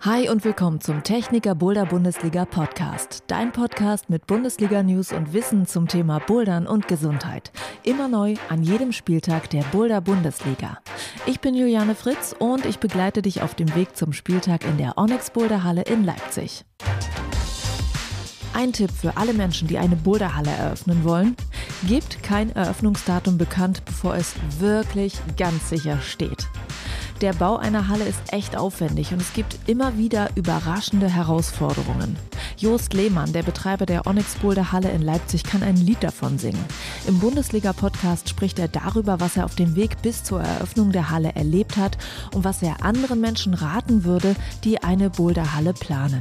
Hi und willkommen zum Techniker Boulder Bundesliga Podcast. Dein Podcast mit Bundesliga-News und Wissen zum Thema Bouldern und Gesundheit. Immer neu an jedem Spieltag der Boulder Bundesliga. Ich bin Juliane Fritz und ich begleite dich auf dem Weg zum Spieltag in der Onyx Boulderhalle in Leipzig. Ein Tipp für alle Menschen, die eine Boulderhalle eröffnen wollen: Gebt kein Eröffnungsdatum bekannt, bevor es wirklich ganz sicher steht. Der Bau einer Halle ist echt aufwendig und es gibt immer wieder überraschende Herausforderungen. Jost Lehmann, der Betreiber der Onyx Boulderhalle in Leipzig, kann ein Lied davon singen. Im Bundesliga-Podcast spricht er darüber, was er auf dem Weg bis zur Eröffnung der Halle erlebt hat und was er anderen Menschen raten würde, die eine Boulderhalle planen.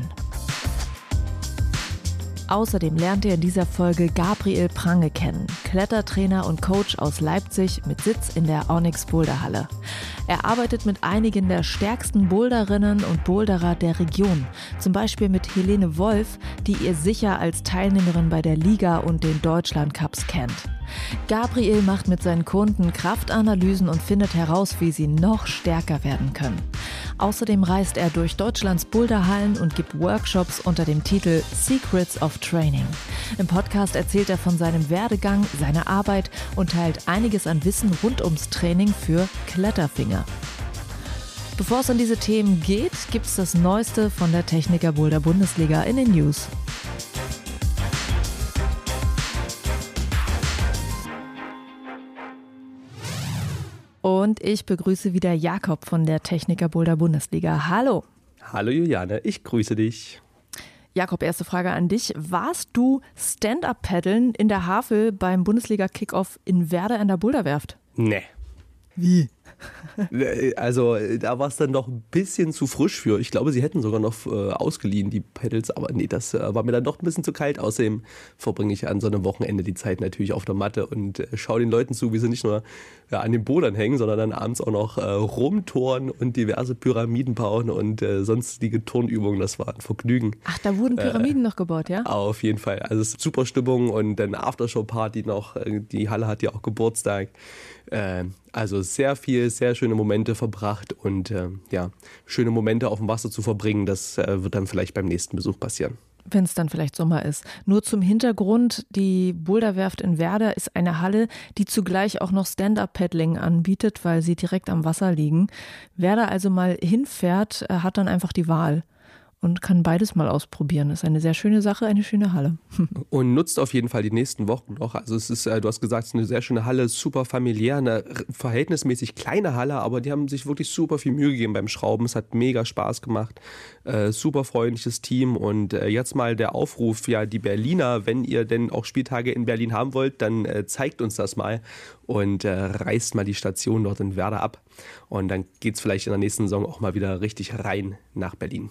Außerdem lernt ihr in dieser Folge Gabriel Prange kennen, Klettertrainer und Coach aus Leipzig mit Sitz in der Onyx Boulderhalle. Er arbeitet mit einigen der stärksten Boulderinnen und Boulderer der Region, zum Beispiel mit Helene Wolf, die ihr sicher als Teilnehmerin bei der Liga und den Deutschlandcups kennt. Gabriel macht mit seinen Kunden Kraftanalysen und findet heraus, wie sie noch stärker werden können. Außerdem reist er durch Deutschlands Boulderhallen und gibt Workshops unter dem Titel Secrets of Training. Im Podcast erzählt er von seinem Werdegang, seiner Arbeit und teilt einiges an Wissen rund ums Training für Kletterfinger. Bevor es an diese Themen geht, gibt es das Neueste von der Techniker Boulder Bundesliga in den News. Und ich begrüße wieder Jakob von der Techniker Boulder Bundesliga. Hallo. Hallo Juliane, ich grüße dich. Jakob, erste Frage an dich. Warst du Stand-Up-Paddeln in der Havel beim Bundesliga-Kickoff in Werder an der Boulderwerft? Nee. Wie? Also da war es dann noch ein bisschen zu frisch für. Ich glaube, sie hätten sogar noch ausgeliehen, die Paddles. Aber nee, das war mir dann doch ein bisschen zu kalt. Außerdem verbringe ich an so einem Wochenende die Zeit natürlich auf der Matte und schaue den Leuten zu, wie sie nicht nur an den Bouldern hängen, sondern dann abends auch noch rumturnen und diverse Pyramiden bauen und sonstige Turnübungen. Das war ein Vergnügen. Ach, da wurden Pyramiden noch gebaut, ja? Auf jeden Fall. Also es ist super Stimmung und dann Aftershow-Party noch. Die Halle hat ja auch Geburtstag. Also sehr viel, sehr schöne Momente verbracht und schöne Momente auf dem Wasser zu verbringen, das wird dann vielleicht beim nächsten Besuch passieren. Wenn es dann vielleicht Sommer ist. Nur zum Hintergrund, die Boulderwerft in Werder ist eine Halle, die zugleich auch noch Stand-Up-Paddling anbietet, weil sie direkt am Wasser liegen. Wer da also mal hinfährt, hat dann einfach die Wahl und kann beides mal ausprobieren. Das ist eine sehr schöne Sache, eine schöne Halle. Und nutzt auf jeden Fall die nächsten Wochen noch. Also es ist, du hast gesagt, es ist eine sehr schöne Halle, super familiär, eine verhältnismäßig kleine Halle, aber die haben sich wirklich super viel Mühe gegeben beim Schrauben. Es hat mega Spaß gemacht, super freundliches Team und jetzt mal der Aufruf, ja, die Berliner, wenn ihr denn auch Spieltage in Berlin haben wollt, dann zeigt uns das mal und reißt mal die Station dort in Werder ab. Und dann geht es vielleicht in der nächsten Saison auch mal wieder richtig rein nach Berlin.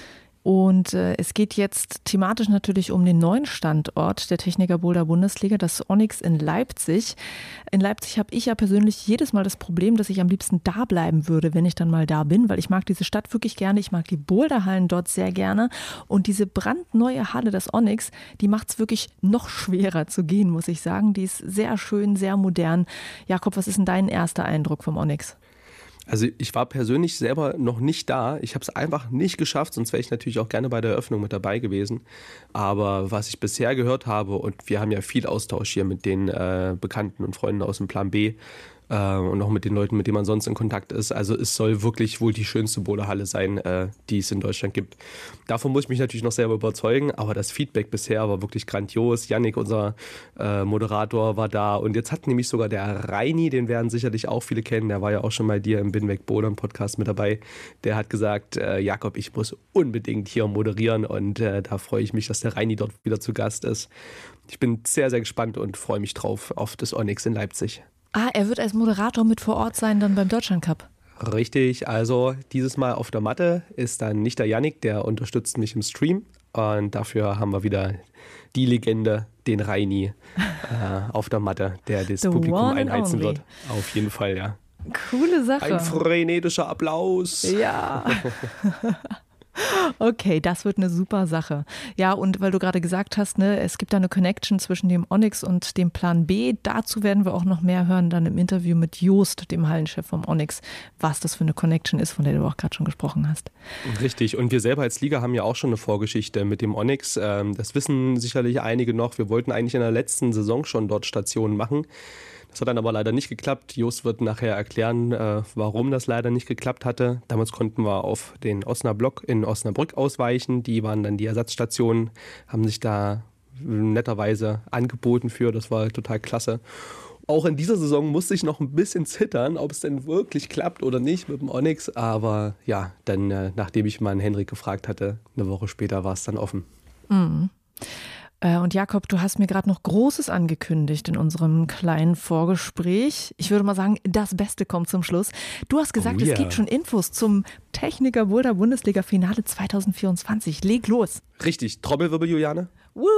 Und es geht jetzt thematisch natürlich um den neuen Standort der Techniker Boulder Bundesliga, das Onyx in Leipzig. In Leipzig habe ich ja persönlich jedes Mal das Problem, dass ich am liebsten da bleiben würde, wenn ich dann mal da bin, weil ich mag diese Stadt wirklich gerne, ich mag die Boulderhallen dort sehr gerne und diese brandneue Halle, das Onyx, die macht es wirklich noch schwerer zu gehen, muss ich sagen. Die ist sehr schön, sehr modern. Jakob, was ist denn dein erster Eindruck vom Onyx? Also ich war persönlich selber noch nicht da. Ich habe es einfach nicht geschafft, sonst wäre ich natürlich auch gerne bei der Eröffnung mit dabei gewesen. Aber was ich bisher gehört habe, und wir haben ja viel Austausch hier mit den Bekannten und Freunden aus dem Plan B und auch mit den Leuten, mit denen man sonst in Kontakt ist. Also es soll wirklich wohl die schönste Boulderhalle sein, die es in Deutschland gibt. Davon muss ich mich natürlich noch selber überzeugen, aber das Feedback bisher war wirklich grandios. Yannick, unser Moderator, war da und jetzt hat nämlich sogar der Reini, den werden sicherlich auch viele kennen, der war ja auch schon bei dir im Binweg Bouldern Podcast mit dabei, der hat gesagt, Jakob, ich muss unbedingt hier moderieren und da freue ich mich, dass der Reini dort wieder zu Gast ist. Ich bin sehr, sehr gespannt und freue mich drauf auf das Onyx in Leipzig. Ah, er wird als Moderator mit vor Ort sein dann beim Deutschlandcup. Richtig, also dieses Mal auf der Matte ist dann nicht der Yannick, der unterstützt mich im Stream und dafür haben wir wieder die Legende, den Reini auf der Matte, der das Publikum einheizen wird. Auf jeden Fall, ja. Coole Sache. Ein frenetischer Applaus. Ja. Okay, das wird eine super Sache. Ja, und weil du gerade gesagt hast, ne, es gibt da eine Connection zwischen dem Onyx und dem Plan B. Dazu werden wir auch noch mehr hören dann im Interview mit Joost, dem Hallenchef vom Onyx, was das für eine Connection ist, von der du auch gerade schon gesprochen hast. Richtig. Und wir selber als Liga haben ja auch schon eine Vorgeschichte mit dem Onyx. Das wissen sicherlich einige noch. Wir wollten eigentlich in der letzten Saison schon dort Stationen machen. Das hat dann aber leider nicht geklappt. Joost wird nachher erklären, warum das leider nicht geklappt hatte. Damals konnten wir auf den Osnabrück in Osnabrück ausweichen. Die waren dann die Ersatzstationen, haben sich da netterweise angeboten für. Das war total klasse. Auch in dieser Saison musste ich noch ein bisschen zittern, ob es denn wirklich klappt oder nicht mit dem Onyx. Aber ja, dann, nachdem ich mal einen Henrik gefragt hatte, eine Woche später war es dann offen. Mhm. Und Jakob, du hast mir gerade noch Großes angekündigt in unserem kleinen Vorgespräch. Ich würde mal sagen, das Beste kommt zum Schluss. Du hast gesagt, Es gibt schon Infos zum Techniker Boulder Bundesliga Finale 2024. Leg los. Richtig. Trommelwirbel, Juliane?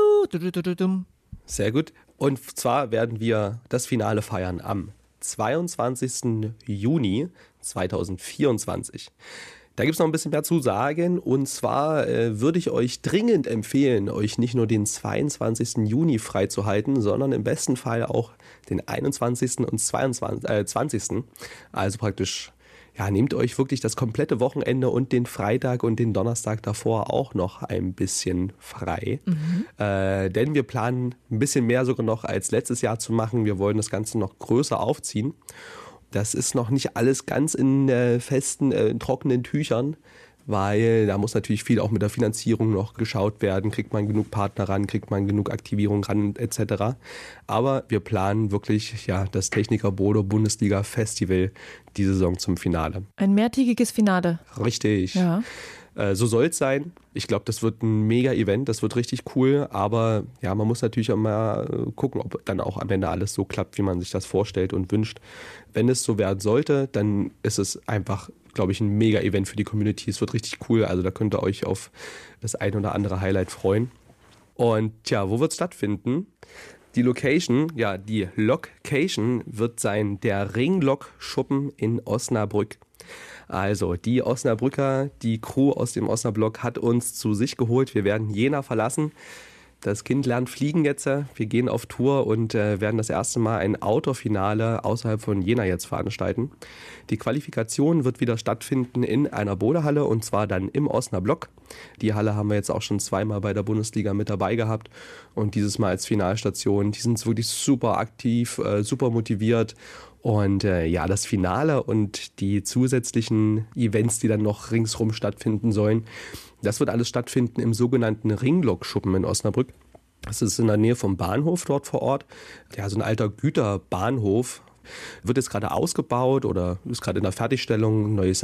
Sehr gut. Und zwar werden wir das Finale feiern am 22. Juni 2024. Da gibt es noch ein bisschen mehr zu sagen, und zwar würde ich euch dringend empfehlen, euch nicht nur den 22. Juni freizuhalten, sondern im besten Fall auch den 21. und 20. Also praktisch, ja, nehmt euch wirklich das komplette Wochenende und den Freitag und den Donnerstag davor auch noch ein bisschen frei. Denn wir planen ein bisschen mehr sogar noch als letztes Jahr zu machen. Wir wollen das Ganze noch größer aufziehen. Das ist noch nicht alles ganz in festen, trockenen Tüchern, weil da muss natürlich viel auch mit der Finanzierung noch geschaut werden. Kriegt man genug Partner ran, kriegt man genug Aktivierung ran, etc. Aber wir planen wirklich das Techniker Boulder Bundesliga Festival diese Saison zum Finale. Ein mehrtägiges Finale. Richtig. Ja. So soll es sein. Ich glaube, das wird ein Mega-Event, das wird richtig cool, aber ja, man muss natürlich auch mal gucken, ob dann auch am Ende alles so klappt, wie man sich das vorstellt und wünscht. Wenn es so werden sollte, dann ist es einfach, glaube ich, ein Mega-Event für die Community. Es wird richtig cool, also da könnt ihr euch auf das ein oder andere Highlight freuen. Und tja, wo wird es stattfinden? Die Location wird sein der Ringlok-Schuppen in Osnabrück. Also die Osnabrücker, die Crew aus dem Osnablock hat uns zu sich geholt. Wir werden Jena verlassen. Das Kind lernt fliegen jetzt. Wir gehen auf Tour und werden das erste Mal ein Outdoor-Finale außerhalb von Jena jetzt veranstalten. Die Qualifikation wird wieder stattfinden in einer Boulderhalle, und zwar dann im Osnablock. Die Halle haben wir jetzt auch schon zweimal bei der Bundesliga mit dabei gehabt und dieses Mal als Finalstation. Die sind wirklich super aktiv, super motiviert. Und das Finale und die zusätzlichen Events, die dann noch ringsrum stattfinden sollen, das wird alles stattfinden im sogenannten Ringlok-Schuppen in Osnabrück. Das ist in der Nähe vom Bahnhof dort vor Ort. Ja, so ein alter Güterbahnhof. Wird jetzt gerade ausgebaut oder ist gerade in der Fertigstellung, neues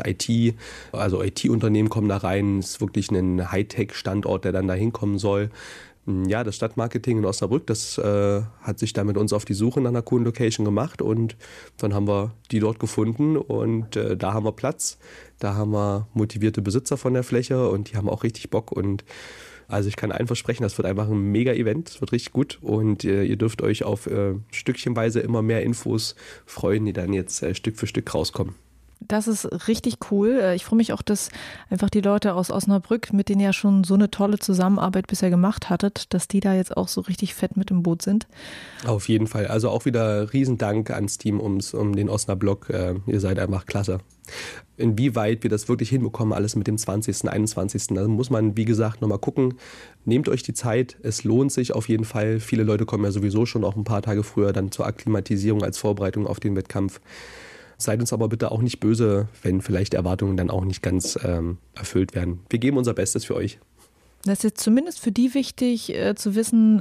also IT-Unternehmen kommen da rein. Es ist wirklich ein Hightech-Standort, der dann da hinkommen soll. Ja, das Stadtmarketing in Osnabrück, das hat sich da mit uns auf die Suche nach einer coolen Location gemacht, und dann haben wir die dort gefunden, und da haben wir Platz, da haben wir motivierte Besitzer von der Fläche und die haben auch richtig Bock, und also ich kann allen versprechen, das wird einfach ein Mega-Event, es wird richtig gut, und ihr dürft euch auf stückchenweise immer mehr Infos freuen, die dann jetzt Stück für Stück rauskommen. Das ist richtig cool. Ich freue mich auch, dass einfach die Leute aus Osnabrück, mit denen ihr ja schon so eine tolle Zusammenarbeit bisher gemacht hattet, dass die da jetzt auch so richtig fett mit im Boot sind. Auf jeden Fall. Also auch wieder Riesendank ans Team um den Osnabrück. Ihr seid einfach klasse. Inwieweit wir das wirklich hinbekommen, alles mit dem 20., 21., da muss man, wie gesagt, nochmal gucken. Nehmt euch die Zeit, es lohnt sich auf jeden Fall. Viele Leute kommen ja sowieso schon auch ein paar Tage früher dann zur Akklimatisierung als Vorbereitung auf den Wettkampf. Seid uns aber bitte auch nicht böse, wenn vielleicht Erwartungen dann auch nicht ganz erfüllt werden. Wir geben unser Bestes für euch. Das ist jetzt zumindest für die wichtig zu wissen,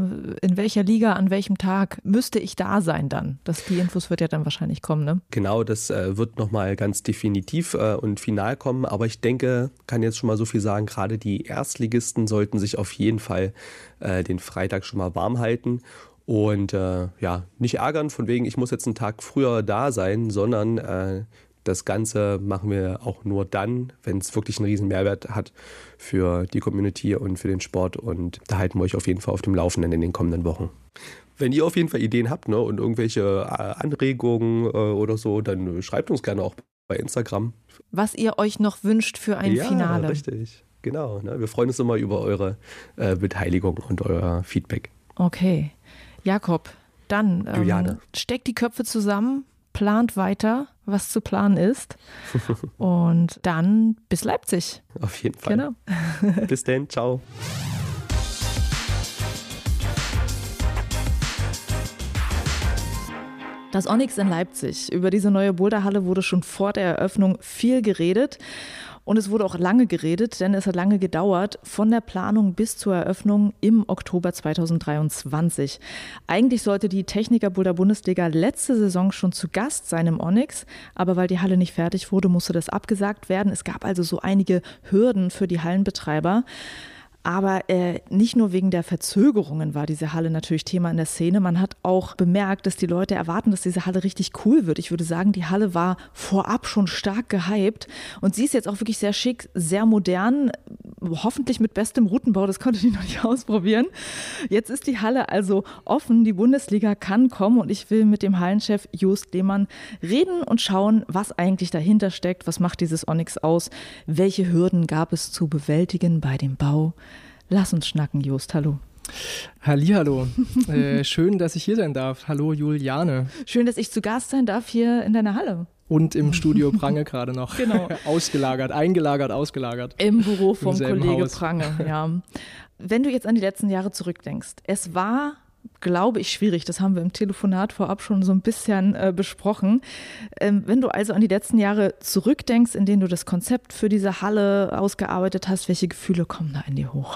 in welcher Liga, an welchem Tag müsste ich da sein dann. Die Infos wird ja dann wahrscheinlich kommen, ne? Genau, das wird nochmal ganz definitiv und final kommen. Aber ich denke, kann jetzt schon mal so viel sagen, gerade die Erstligisten sollten sich auf jeden Fall den Freitag schon mal warm halten. Und nicht ärgern, von wegen, ich muss jetzt einen Tag früher da sein, sondern das Ganze machen wir auch nur dann, wenn es wirklich einen riesen Mehrwert hat für die Community und für den Sport. Und da halten wir euch auf jeden Fall auf dem Laufenden in den kommenden Wochen. Wenn ihr auf jeden Fall Ideen habt, ne, und irgendwelche Anregungen oder so, dann schreibt uns gerne auch bei Instagram. Was ihr euch noch wünscht für ein Finale. Ja, richtig. Genau. Ne? Wir freuen uns immer über eure Beteiligung und euer Feedback. Okay. Jakob, dann steckt die Köpfe zusammen, plant weiter, was zu planen ist. Und dann bis Leipzig. Auf jeden Fall. Genau. Bis dann. Ciao. Das Onyx in Leipzig. Über diese neue Boulderhalle wurde schon vor der Eröffnung viel geredet. Und es wurde auch lange geredet, denn es hat lange gedauert, von der Planung bis zur Eröffnung im Oktober 2023. Eigentlich sollte die Techniker-Boulder-Bundesliga letzte Saison schon zu Gast sein im Onyx, aber weil die Halle nicht fertig wurde, musste das abgesagt werden. Es gab also so einige Hürden für die Hallenbetreiber. Aber nicht nur wegen der Verzögerungen war diese Halle natürlich Thema in der Szene. Man hat auch bemerkt, dass die Leute erwarten, dass diese Halle richtig cool wird. Ich würde sagen, die Halle war vorab schon stark gehypt. Und sie ist jetzt auch wirklich sehr schick, sehr modern, hoffentlich mit bestem Routenbau. Das konnte ich noch nicht ausprobieren. Jetzt ist die Halle also offen. Die Bundesliga kann kommen. Und ich will mit dem Hallenchef Jost Lehmann reden und schauen, was eigentlich dahinter steckt. Was macht dieses Onyx aus? Welche Hürden gab es zu bewältigen bei dem Bau? Lass uns schnacken, Jost. Hallo. Hallihallo. Schön, dass ich hier sein darf. Hallo, Juliane. Schön, dass ich zu Gast sein darf hier in deiner Halle. Und im Studio Prange gerade noch. Genau. Eingelagert, ausgelagert. Im Büro vom Kollege Haus. Prange, ja. Wenn du jetzt an die letzten Jahre zurückdenkst, es war, glaube ich, schwierig. Das haben wir im Telefonat vorab schon so ein bisschen besprochen. Wenn du also an die letzten Jahre zurückdenkst, in denen du das Konzept für diese Halle ausgearbeitet hast, welche Gefühle kommen da in dir hoch?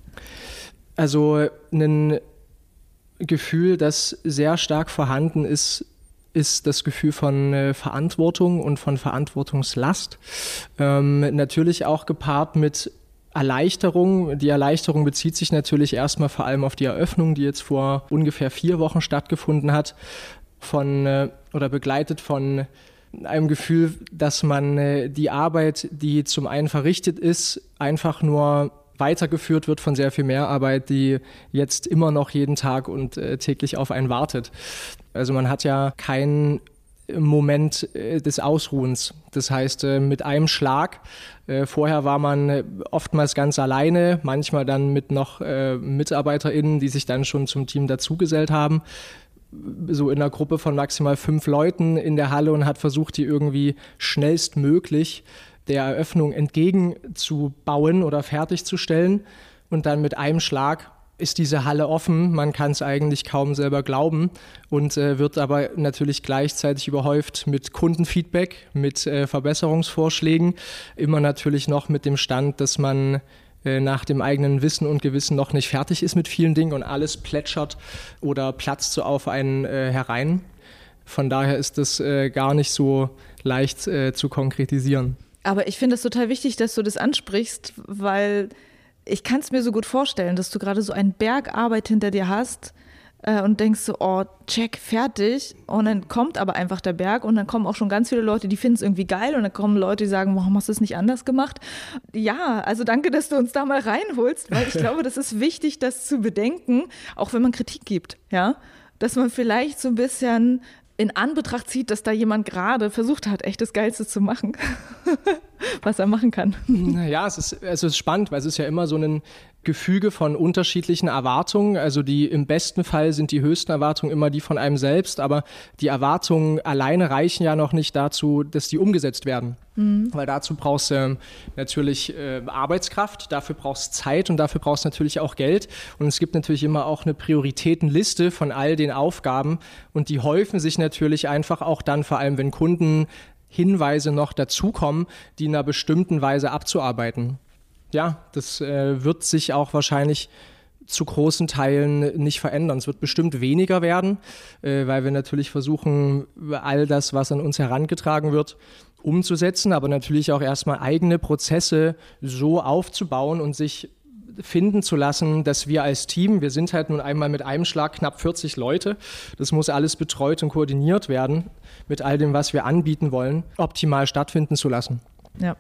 Also ein Gefühl, das sehr stark vorhanden ist das Gefühl von Verantwortung und von Verantwortungslast. Natürlich auch gepaart mit Erleichterung. Die Erleichterung bezieht sich natürlich erstmal vor allem auf die Eröffnung, die jetzt vor ungefähr 4 Wochen stattgefunden hat, begleitet von einem Gefühl, dass man die Arbeit, die zum einen verrichtet ist, einfach nur weitergeführt wird von sehr viel mehr Arbeit, die jetzt immer noch jeden Tag und täglich auf einen wartet. Also man hat ja keinen Moment des Ausruhens. Das heißt, mit einem Schlag, vorher war man oftmals ganz alleine, manchmal dann mit noch MitarbeiterInnen, die sich dann schon zum Team dazugesellt haben, so in einer Gruppe von maximal 5 Leuten in der Halle und hat versucht, die irgendwie schnellstmöglich der Eröffnung entgegenzubauen oder fertigzustellen. Und dann mit einem Schlag ist diese Halle offen. Man kann es eigentlich kaum selber glauben und wird aber natürlich gleichzeitig überhäuft mit Kundenfeedback, mit Verbesserungsvorschlägen. Immer natürlich noch mit dem Stand, dass man nach dem eigenen Wissen und Gewissen noch nicht fertig ist mit vielen Dingen und alles plätschert oder platzt so auf einen herein. Von daher ist das gar nicht so leicht zu konkretisieren. Aber ich finde es total wichtig, dass du das ansprichst, weil ich kann es mir so gut vorstellen, dass du gerade so einen Berg Arbeit hinter dir hast und denkst so, oh, check, fertig. Und dann kommt aber einfach der Berg und dann kommen auch schon ganz viele Leute, die finden es irgendwie geil und dann kommen Leute, die sagen, warum hast du es nicht anders gemacht? Ja, also danke, dass du uns da mal reinholst, weil ich glaube, das ist wichtig, das zu bedenken, auch wenn man Kritik gibt, ja, dass man vielleicht so ein bisschen in Anbetracht zieht, dass da jemand gerade versucht hat, echt das Geilste zu machen, was er machen kann. Naja, es ist spannend, weil es ist ja immer so ein Gefüge von unterschiedlichen Erwartungen. Also im besten Fall sind die höchsten Erwartungen immer die von einem selbst, aber die Erwartungen alleine reichen ja noch nicht dazu, dass die umgesetzt werden. Weil dazu brauchst du natürlich Arbeitskraft, dafür brauchst du Zeit und dafür brauchst du natürlich auch Geld. Und es gibt natürlich immer auch eine Prioritätenliste von all den Aufgaben und die häufen sich natürlich einfach auch dann, vor allem wenn Kundenhinweise noch dazukommen, die in einer bestimmten Weise abzuarbeiten. Ja, das wird sich auch wahrscheinlich zu großen Teilen nicht verändern. Es wird bestimmt weniger werden, weil wir natürlich versuchen, all das, was an uns herangetragen wird, umzusetzen, aber natürlich auch erstmal eigene Prozesse so aufzubauen und sich finden zu lassen, dass wir als Team, wir sind halt nun einmal mit einem Schlag knapp 40 Leute, das muss alles betreut und koordiniert werden, mit all dem, was wir anbieten wollen, optimal stattfinden zu lassen. Ja.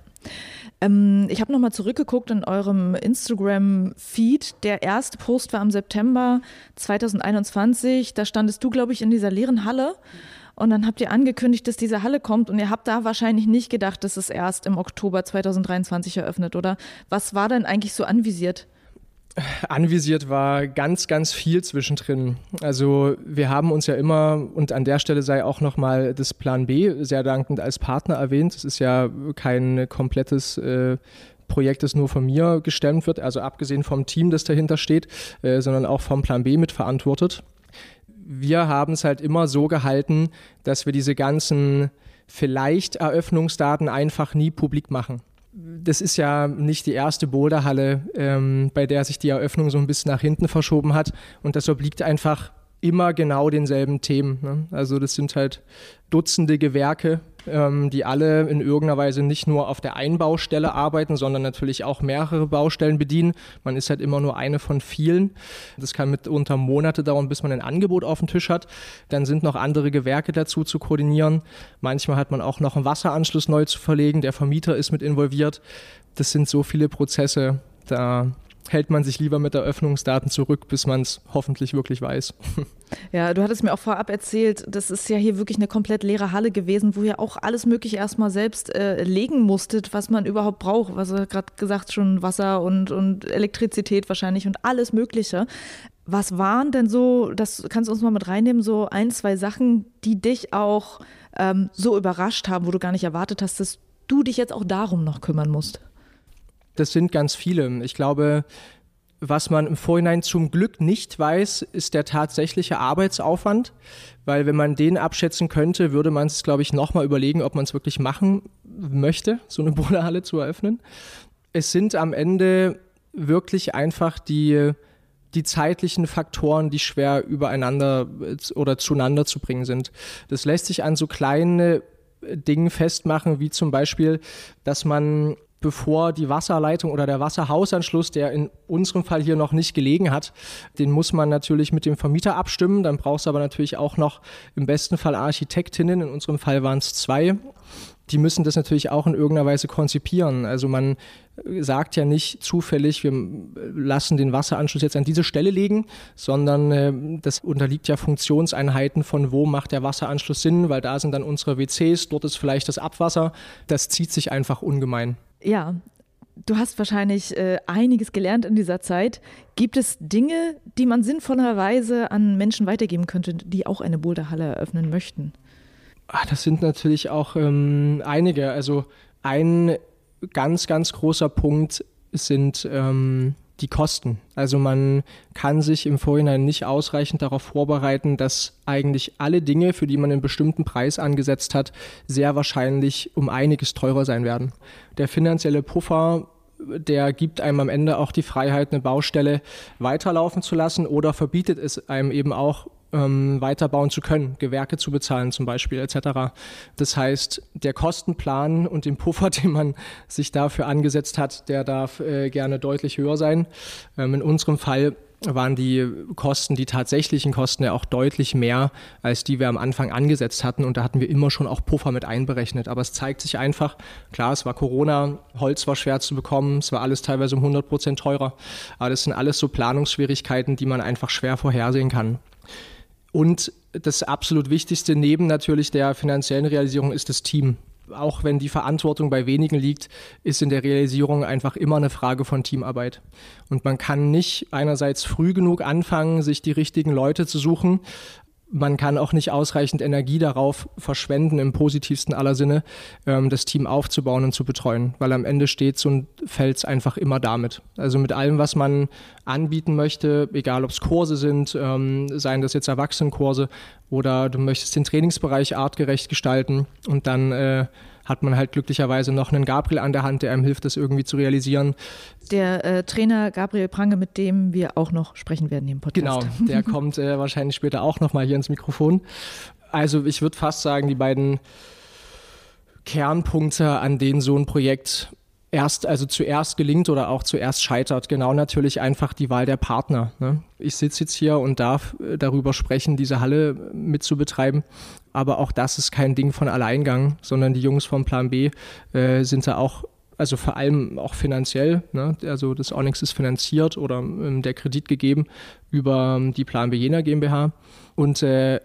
Ich habe nochmal zurückgeguckt in eurem Instagram-Feed. Der erste Post war im September 2021. Da standest du, glaube ich, in dieser leeren Halle Und dann habt ihr angekündigt, dass diese Halle kommt und ihr habt da wahrscheinlich nicht gedacht, dass es erst im Oktober 2023 eröffnet, oder? Was war denn eigentlich so anvisiert? Anvisiert war ganz, ganz viel zwischendrin. Also wir haben uns ja immer, und an der Stelle sei auch nochmal das Plan B sehr dankend als Partner erwähnt. Es ist ja kein komplettes Projekt, das nur von mir gestemmt wird, also abgesehen vom Team, das dahinter steht, sondern auch vom Plan B mitverantwortet. Wir haben es halt immer so gehalten, dass wir diese ganzen vielleicht Eröffnungsdaten einfach nie publik machen. Das ist ja nicht die erste Boulderhalle, bei der sich die Eröffnung so ein bisschen nach hinten verschoben hat. Und das obliegt einfach immer genau denselben Themen. Ne? Also das sind halt Dutzende Gewerke, die alle in irgendeiner Weise nicht nur auf der einen Baustelle arbeiten, sondern natürlich auch mehrere Baustellen bedienen. Man ist halt immer nur eine von vielen. Das kann mitunter Monate dauern, bis man ein Angebot auf dem Tisch hat. Dann sind noch andere Gewerke dazu zu koordinieren. Manchmal hat man auch noch einen Wasseranschluss neu zu verlegen. Der Vermieter ist mit involviert. Das sind so viele Prozesse, da hält man sich lieber mit Eröffnungsdaten zurück, bis man es hoffentlich wirklich weiß. Ja, du hattest mir auch vorab erzählt, das ist ja hier wirklich eine komplett leere Halle gewesen, wo ihr auch alles Mögliche erstmal selbst legen musstet, was man überhaupt braucht. Was du gerade gesagt, schon Wasser und Elektrizität wahrscheinlich und alles Mögliche. Was waren denn so, das kannst du uns mal mit reinnehmen, so 1, 2 Sachen, die dich auch so überrascht haben, wo du gar nicht erwartet hast, dass du dich jetzt auch darum noch kümmern musst? Das sind ganz viele. Ich glaube, was man im Vorhinein zum Glück nicht weiß, ist der tatsächliche Arbeitsaufwand, weil wenn man den abschätzen könnte, würde man es, glaube ich, nochmal überlegen, ob man es wirklich machen möchte, so eine Boulderhalle zu eröffnen. Es sind am Ende wirklich einfach die zeitlichen Faktoren, die schwer übereinander oder zueinander zu bringen sind. Das lässt sich an so kleine Dingen festmachen, wie zum Beispiel, dass man, bevor die Wasserleitung oder der Wasserhausanschluss, der in unserem Fall hier noch nicht gelegen hat, den muss man natürlich mit dem Vermieter abstimmen. Dann brauchst du aber natürlich auch noch im besten Fall Architektinnen. In unserem Fall waren es 2. Die müssen das natürlich auch in irgendeiner Weise konzipieren. Also man sagt ja nicht zufällig, wir lassen den Wasseranschluss jetzt an diese Stelle legen, sondern das unterliegt ja Funktionseinheiten von wo macht der Wasseranschluss Sinn, weil da sind dann unsere WCs, dort ist vielleicht das Abwasser. Das zieht sich einfach ungemein. Ja, du hast wahrscheinlich einiges gelernt in dieser Zeit. Gibt es Dinge, die man sinnvollerweise an Menschen weitergeben könnte, die auch eine Boulderhalle eröffnen möchten? Das sind natürlich auch einige. Also ein ganz, ganz großer Punkt sind die Kosten. Also man kann sich im Vorhinein nicht ausreichend darauf vorbereiten, dass eigentlich alle Dinge, für die man einen bestimmten Preis angesetzt hat, sehr wahrscheinlich um einiges teurer sein werden. Der finanzielle Puffer, der gibt einem am Ende auch die Freiheit, eine Baustelle weiterlaufen zu lassen oder verbietet es einem eben auch, weiterbauen zu können, Gewerke zu bezahlen zum Beispiel etc. Das heißt, der Kostenplan und den Puffer, den man sich dafür angesetzt hat, der darf gerne deutlich höher sein. In unserem Fall waren die Kosten, die tatsächlichen Kosten ja auch deutlich mehr, als die wir am Anfang angesetzt hatten. Und da hatten wir immer schon auch Puffer mit einberechnet. Aber es zeigt sich einfach, klar, es war Corona, Holz war schwer zu bekommen, es war alles teilweise um 100% teurer. Aber das sind alles so Planungsschwierigkeiten, die man einfach schwer vorhersehen kann. Und das absolut Wichtigste neben natürlich der finanziellen Realisierung ist das Team. Auch wenn die Verantwortung bei wenigen liegt, ist in der Realisierung einfach immer eine Frage von Teamarbeit. Und man kann nicht einerseits früh genug anfangen, sich die richtigen Leute zu suchen. Man kann auch nicht ausreichend Energie darauf verschwenden, im positivsten aller Sinne, das Team aufzubauen und zu betreuen. Weil am Ende steht und fällt es einfach immer damit. Also mit allem, was man anbieten möchte, egal ob es Kurse sind, seien das jetzt Erwachsenenkurse oder du möchtest den Trainingsbereich artgerecht gestalten und dann hat man halt glücklicherweise noch einen Gabriel an der Hand, der einem hilft, das irgendwie zu realisieren. Der Trainer Gabriel Prange, mit dem wir auch noch sprechen werden im Podcast. Genau, der kommt wahrscheinlich später auch nochmal hier ins Mikrofon. Also ich würde fast sagen, die beiden Kernpunkte, an denen so ein Projekt zuerst gelingt oder auch zuerst scheitert, genau natürlich einfach die Wahl der Partner. Ne? Ich sitze jetzt hier und darf darüber sprechen, diese Halle mitzubetreiben, aber auch das ist kein Ding von Alleingang, sondern die Jungs vom Plan B sind da auch, also vor allem auch finanziell, ne? Also das Onyx ist finanziert oder der Kredit gegeben über die Plan B Jena GmbH und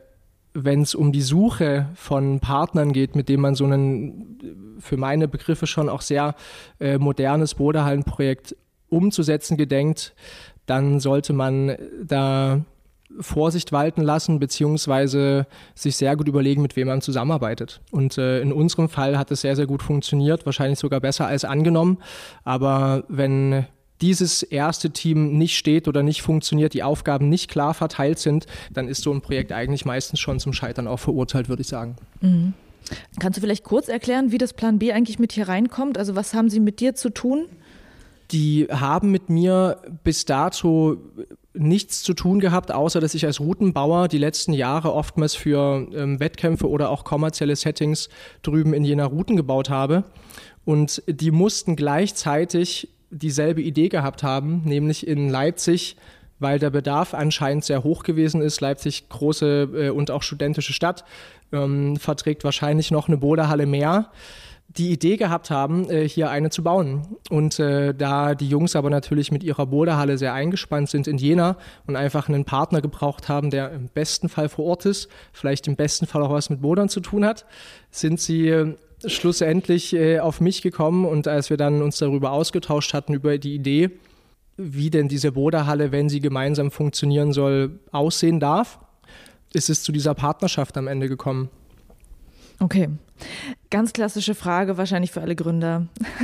wenn es um die Suche von Partnern geht, mit denen man so ein, für meine Begriffe schon auch sehr modernes Boulderhallenprojekt umzusetzen gedenkt, dann sollte man da Vorsicht walten lassen, beziehungsweise sich sehr gut überlegen, mit wem man zusammenarbeitet. Und in unserem Fall hat es sehr, sehr gut funktioniert, wahrscheinlich sogar besser als angenommen. Aber wenn dieses erste Team nicht steht oder nicht funktioniert, die Aufgaben nicht klar verteilt sind, dann ist so ein Projekt eigentlich meistens schon zum Scheitern auch verurteilt, würde ich sagen. Mhm. Kannst du vielleicht kurz erklären, wie das Plan B eigentlich mit hier reinkommt? Also was haben sie mit dir zu tun? Die haben mit mir bis dato nichts zu tun gehabt, außer dass ich als Routenbauer die letzten Jahre oftmals für Wettkämpfe oder auch kommerzielle Settings drüben in Jena Routen gebaut habe. Und die mussten gleichzeitig dieselbe Idee gehabt haben, nämlich in Leipzig, weil der Bedarf anscheinend sehr hoch gewesen ist. Leipzig, große und auch studentische Stadt, verträgt wahrscheinlich noch eine Boulderhalle mehr. Die Idee gehabt haben, hier eine zu bauen. Und da die Jungs aber natürlich mit ihrer Boulderhalle sehr eingespannt sind in Jena und einfach einen Partner gebraucht haben, der im besten Fall vor Ort ist, vielleicht im besten Fall auch was mit Bouldern zu tun hat, sind sie schlussendlich auf mich gekommen. Und als wir dann uns darüber ausgetauscht hatten, über die Idee, wie denn diese Boulderhalle, wenn sie gemeinsam funktionieren soll, aussehen darf, ist es zu dieser Partnerschaft am Ende gekommen. Okay, ganz klassische Frage wahrscheinlich für alle Gründer.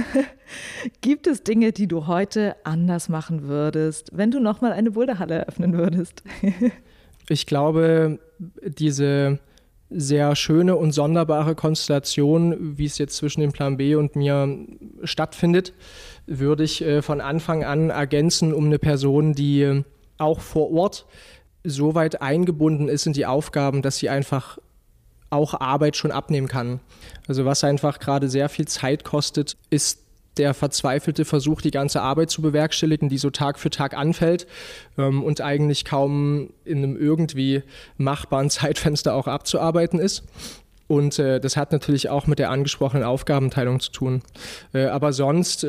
Gibt es Dinge, die du heute anders machen würdest, wenn du nochmal eine Boulderhalle eröffnen würdest? Ich glaube, diese sehr schöne und sonderbare Konstellation, wie es jetzt zwischen dem Plan B und mir stattfindet, würde ich von Anfang an ergänzen um eine Person, die auch vor Ort so weit eingebunden ist in die Aufgaben, dass sie einfach auch Arbeit schon abnehmen kann. Also was einfach gerade sehr viel Zeit kostet, ist der verzweifelte Versuch, die ganze Arbeit zu bewerkstelligen, die so Tag für Tag anfällt und eigentlich kaum in einem irgendwie machbaren Zeitfenster auch abzuarbeiten ist. Und das hat natürlich auch mit der angesprochenen Aufgabenteilung zu tun. Aber sonst,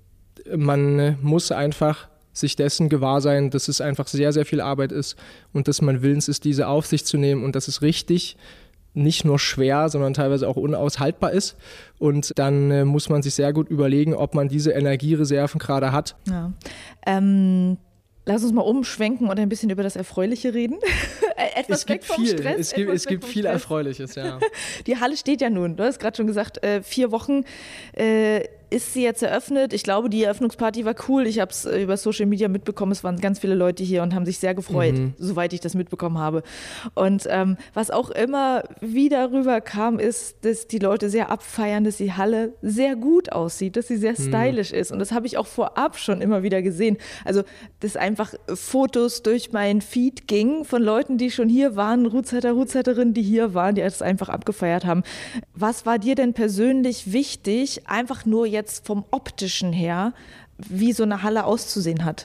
man muss einfach sich dessen gewahr sein, dass es einfach sehr, sehr viel Arbeit ist und dass man willens ist, diese auf sich zu nehmen und dass es richtig nicht nur schwer, sondern teilweise auch unaushaltbar ist. Und dann muss man sich sehr gut überlegen, ob man diese Energiereserven gerade hat. Ja. Lass uns mal umschwenken und ein bisschen über das Erfreuliche reden. Es gibt viel Erfreuliches, ja. Die Halle steht ja nun, du hast gerade schon gesagt, 4 Wochen ist sie jetzt eröffnet. Ich glaube, die Eröffnungsparty war cool. Ich habe es über Social Media mitbekommen. Es waren ganz viele Leute hier und haben sich sehr gefreut, soweit ich das mitbekommen habe. Und was auch immer wieder rüberkam, ist, dass die Leute sehr abfeiern, dass die Halle sehr gut aussieht, dass sie sehr stylisch ist. Und das habe ich auch vorab schon immer wieder gesehen. Also, dass einfach Fotos durch meinen Feed gingen von Leuten, die schon hier waren, Rootsetter-Rootsetterinnen, die hier waren, die es einfach abgefeiert haben. Was war dir denn persönlich wichtig, einfach nur jetzt vom Optischen her, wie so eine Halle auszusehen hat?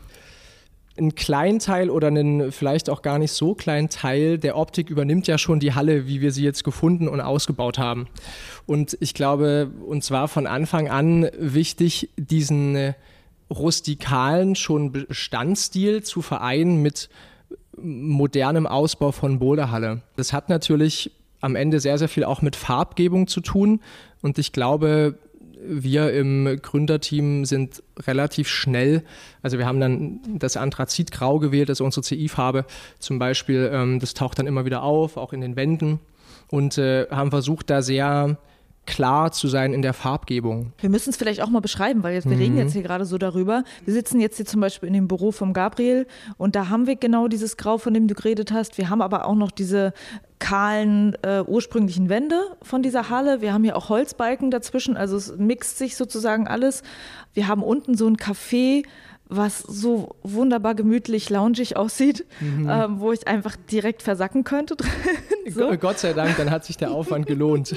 Ein kleinen Teil oder einen vielleicht auch gar nicht so kleinen Teil der Optik übernimmt ja schon die Halle, wie wir sie jetzt gefunden und ausgebaut haben. Und ich glaube, uns war von Anfang an wichtig, diesen rustikalen schon Bestandsstil zu vereinen mit modernem Ausbau von Boulderhalle. Das hat natürlich am Ende sehr, sehr viel auch mit Farbgebung zu tun. Und ich glaube, wir im Gründerteam sind relativ schnell, also wir haben dann das Anthrazitgrau gewählt, das ist unsere CI-Farbe zum Beispiel, das taucht dann immer wieder auf, auch in den Wänden und haben versucht, da sehr klar zu sein in der Farbgebung. Wir müssen es vielleicht auch mal beschreiben, weil wir reden jetzt hier gerade so darüber. Wir sitzen jetzt hier zum Beispiel in dem Büro vom Gabriel und da haben wir genau dieses Grau, von dem du geredet hast. Wir haben aber auch noch diese kahlen ursprünglichen Wände von dieser Halle. Wir haben hier auch Holzbalken dazwischen, also es mixt sich sozusagen alles. Wir haben unten so ein Café, was so wunderbar gemütlich, loungig aussieht, wo ich einfach direkt versacken könnte drin. So. Gott sei Dank, dann hat sich der Aufwand gelohnt.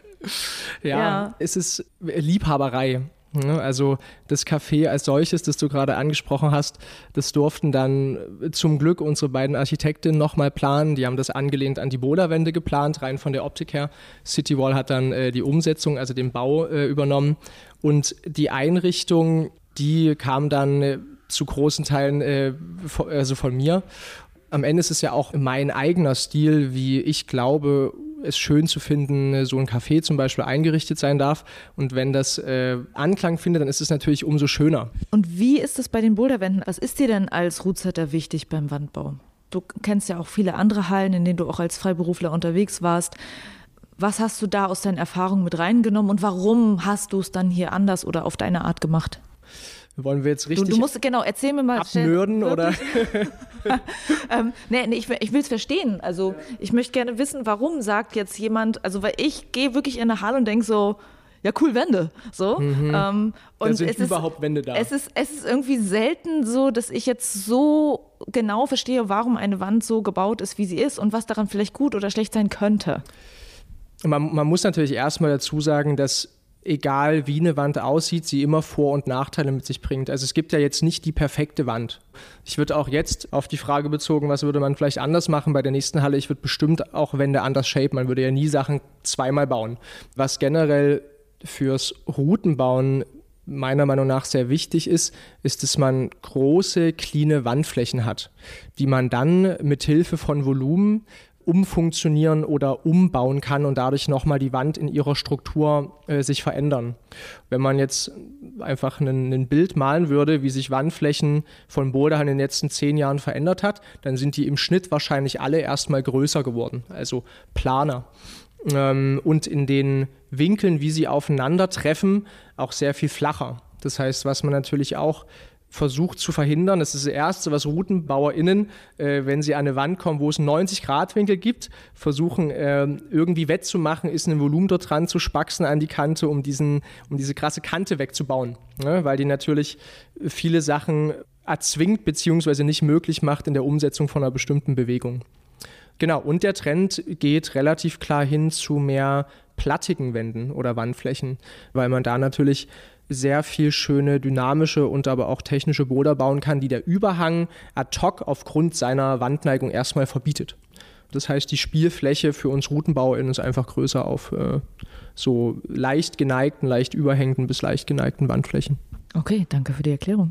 Ja, es ist Liebhaberei. Also das Café als solches, das du gerade angesprochen hast, das durften dann zum Glück unsere beiden Architektinnen nochmal planen. Die haben das angelehnt an die Boulderwände geplant, rein von der Optik her. Citywall hat dann die Umsetzung, also den Bau übernommen. Und die Einrichtung, die kam dann zu großen Teilen von mir. Am Ende ist es ja auch mein eigener Stil, wie ich glaube, es schön zu finden, so ein Café zum Beispiel eingerichtet sein darf. Und wenn das Anklang findet, dann ist es natürlich umso schöner. Und wie ist das bei den Boulderwänden? Was ist dir denn als Rootsetter wichtig beim Wandbau? Du kennst ja auch viele andere Hallen, in denen du auch als Freiberufler unterwegs warst. Was hast du da aus deinen Erfahrungen mit reingenommen und warum hast du es dann hier anders oder auf deine Art gemacht? Wollen wir jetzt richtig du musst, genau, erzähl mir mal. abnörden oder? Nee, ich will es verstehen. Also ich möchte gerne wissen, warum sagt jetzt jemand, also weil ich gehe wirklich in eine Halle und denke so, ja cool, Wände. So. Und da sind überhaupt Wände da. Es ist irgendwie selten so, dass ich jetzt so genau verstehe, warum eine Wand so gebaut ist, wie sie ist und was daran vielleicht gut oder schlecht sein könnte. Man muss natürlich erstmal dazu sagen, dass egal wie eine Wand aussieht, sie immer Vor- und Nachteile mit sich bringt. Also es gibt ja jetzt nicht die perfekte Wand. Ich würde auch jetzt auf die Frage bezogen, was würde man vielleicht anders machen bei der nächsten Halle, ich würde bestimmt auch Wände anders shapen. Man würde ja nie Sachen zweimal bauen. Was generell fürs Routenbauen meiner Meinung nach sehr wichtig ist, dass man große, cleane Wandflächen hat, die man dann mit Hilfe von Volumen umfunktionieren oder umbauen kann und dadurch nochmal die Wand in ihrer Struktur sich verändern. Wenn man jetzt einfach ein Bild malen würde, wie sich Wandflächen von Boulderhallen in den letzten 10 Jahren verändert hat, dann sind die im Schnitt wahrscheinlich alle erstmal größer geworden, also planer. Und in den Winkeln, wie sie aufeinandertreffen, auch sehr viel flacher. Das heißt, was man natürlich auch versucht zu verhindern, das ist das Erste, was RoutenbauerInnen, wenn sie an eine Wand kommen, wo es einen 90-Grad-Winkel gibt, versuchen irgendwie wettzumachen, ist ein Volumen dort dran zu spaxen an die Kante, um diese krasse Kante wegzubauen. Ne? Weil die natürlich viele Sachen erzwingt bzw. nicht möglich macht in der Umsetzung von einer bestimmten Bewegung. Genau, und der Trend geht relativ klar hin zu mehr plattigen Wänden oder Wandflächen, weil man da natürlich sehr viel schöne dynamische und aber auch technische Boulder bauen kann, die der Überhang ad hoc aufgrund seiner Wandneigung erstmal verbietet. Das heißt, die Spielfläche für uns RoutenbauerInnen ist einfach größer auf so leicht geneigten, leicht überhängenden bis leicht geneigten Wandflächen. Okay, danke für die Erklärung.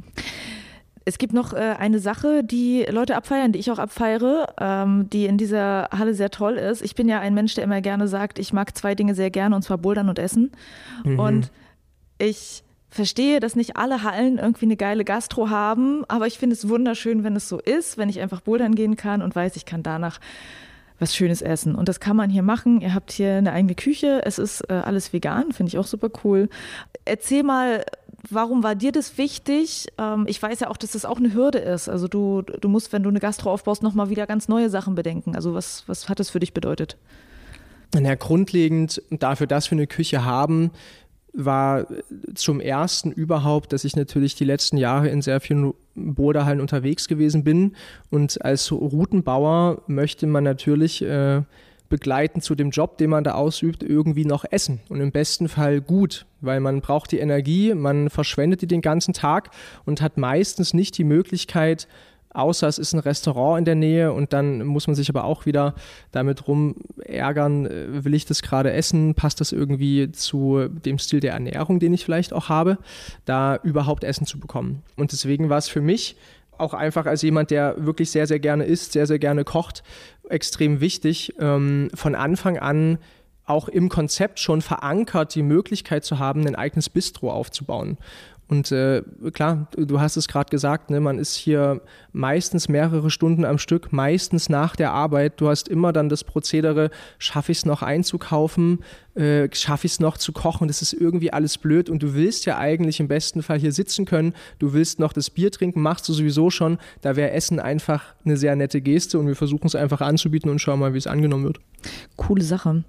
Es gibt noch eine Sache, die Leute abfeiern, die ich auch abfeiere, die in dieser Halle sehr toll ist. Ich bin ja ein Mensch, der immer gerne sagt, ich mag 2 Dinge sehr gerne, und zwar Bouldern und Essen. Und ich verstehe, dass nicht alle Hallen irgendwie eine geile Gastro haben, aber ich finde es wunderschön, wenn es so ist, wenn ich einfach bouldern gehen kann und weiß, ich kann danach was Schönes essen. Und das kann man hier machen. Ihr habt hier eine eigene Küche. Es ist alles vegan, finde ich auch super cool. Erzähl mal, warum war dir das wichtig? Ich weiß ja auch, dass das auch eine Hürde ist. Also du musst, wenn du eine Gastro aufbaust, nochmal wieder ganz neue Sachen bedenken. Also was hat das für dich bedeutet? Ja, grundlegend dafür, dass wir eine Küche haben, war zum ersten überhaupt, dass ich natürlich die letzten Jahre in sehr vielen Boulderhallen unterwegs gewesen bin. Und als Routenbauer möchte man natürlich begleitend zu dem Job, den man da ausübt, irgendwie noch essen. Und im besten Fall gut, weil man braucht die Energie, man verschwendet die den ganzen Tag und hat meistens nicht die Möglichkeit, außer es ist ein Restaurant in der Nähe, und dann muss man sich aber auch wieder damit rumärgern, will ich das gerade essen, passt das irgendwie zu dem Stil der Ernährung, den ich vielleicht auch habe, da überhaupt Essen zu bekommen. Und deswegen war es für mich auch einfach als jemand, der wirklich sehr, sehr gerne isst, sehr, sehr gerne kocht, extrem wichtig, von Anfang an auch im Konzept schon verankert, die Möglichkeit zu haben, ein eigenes Bistro aufzubauen. Und klar, du hast es gerade gesagt, ne, man ist hier meistens mehrere Stunden am Stück, meistens nach der Arbeit. Du hast immer dann das Prozedere, schaffe ich es noch einzukaufen, schaffe ich es noch zu kochen, das ist irgendwie alles blöd, und du willst ja eigentlich im besten Fall hier sitzen können, du willst noch das Bier trinken, machst du sowieso schon, da wäre Essen einfach eine sehr nette Geste, und wir versuchen es einfach anzubieten und schauen mal, wie es angenommen wird. Coole Sache.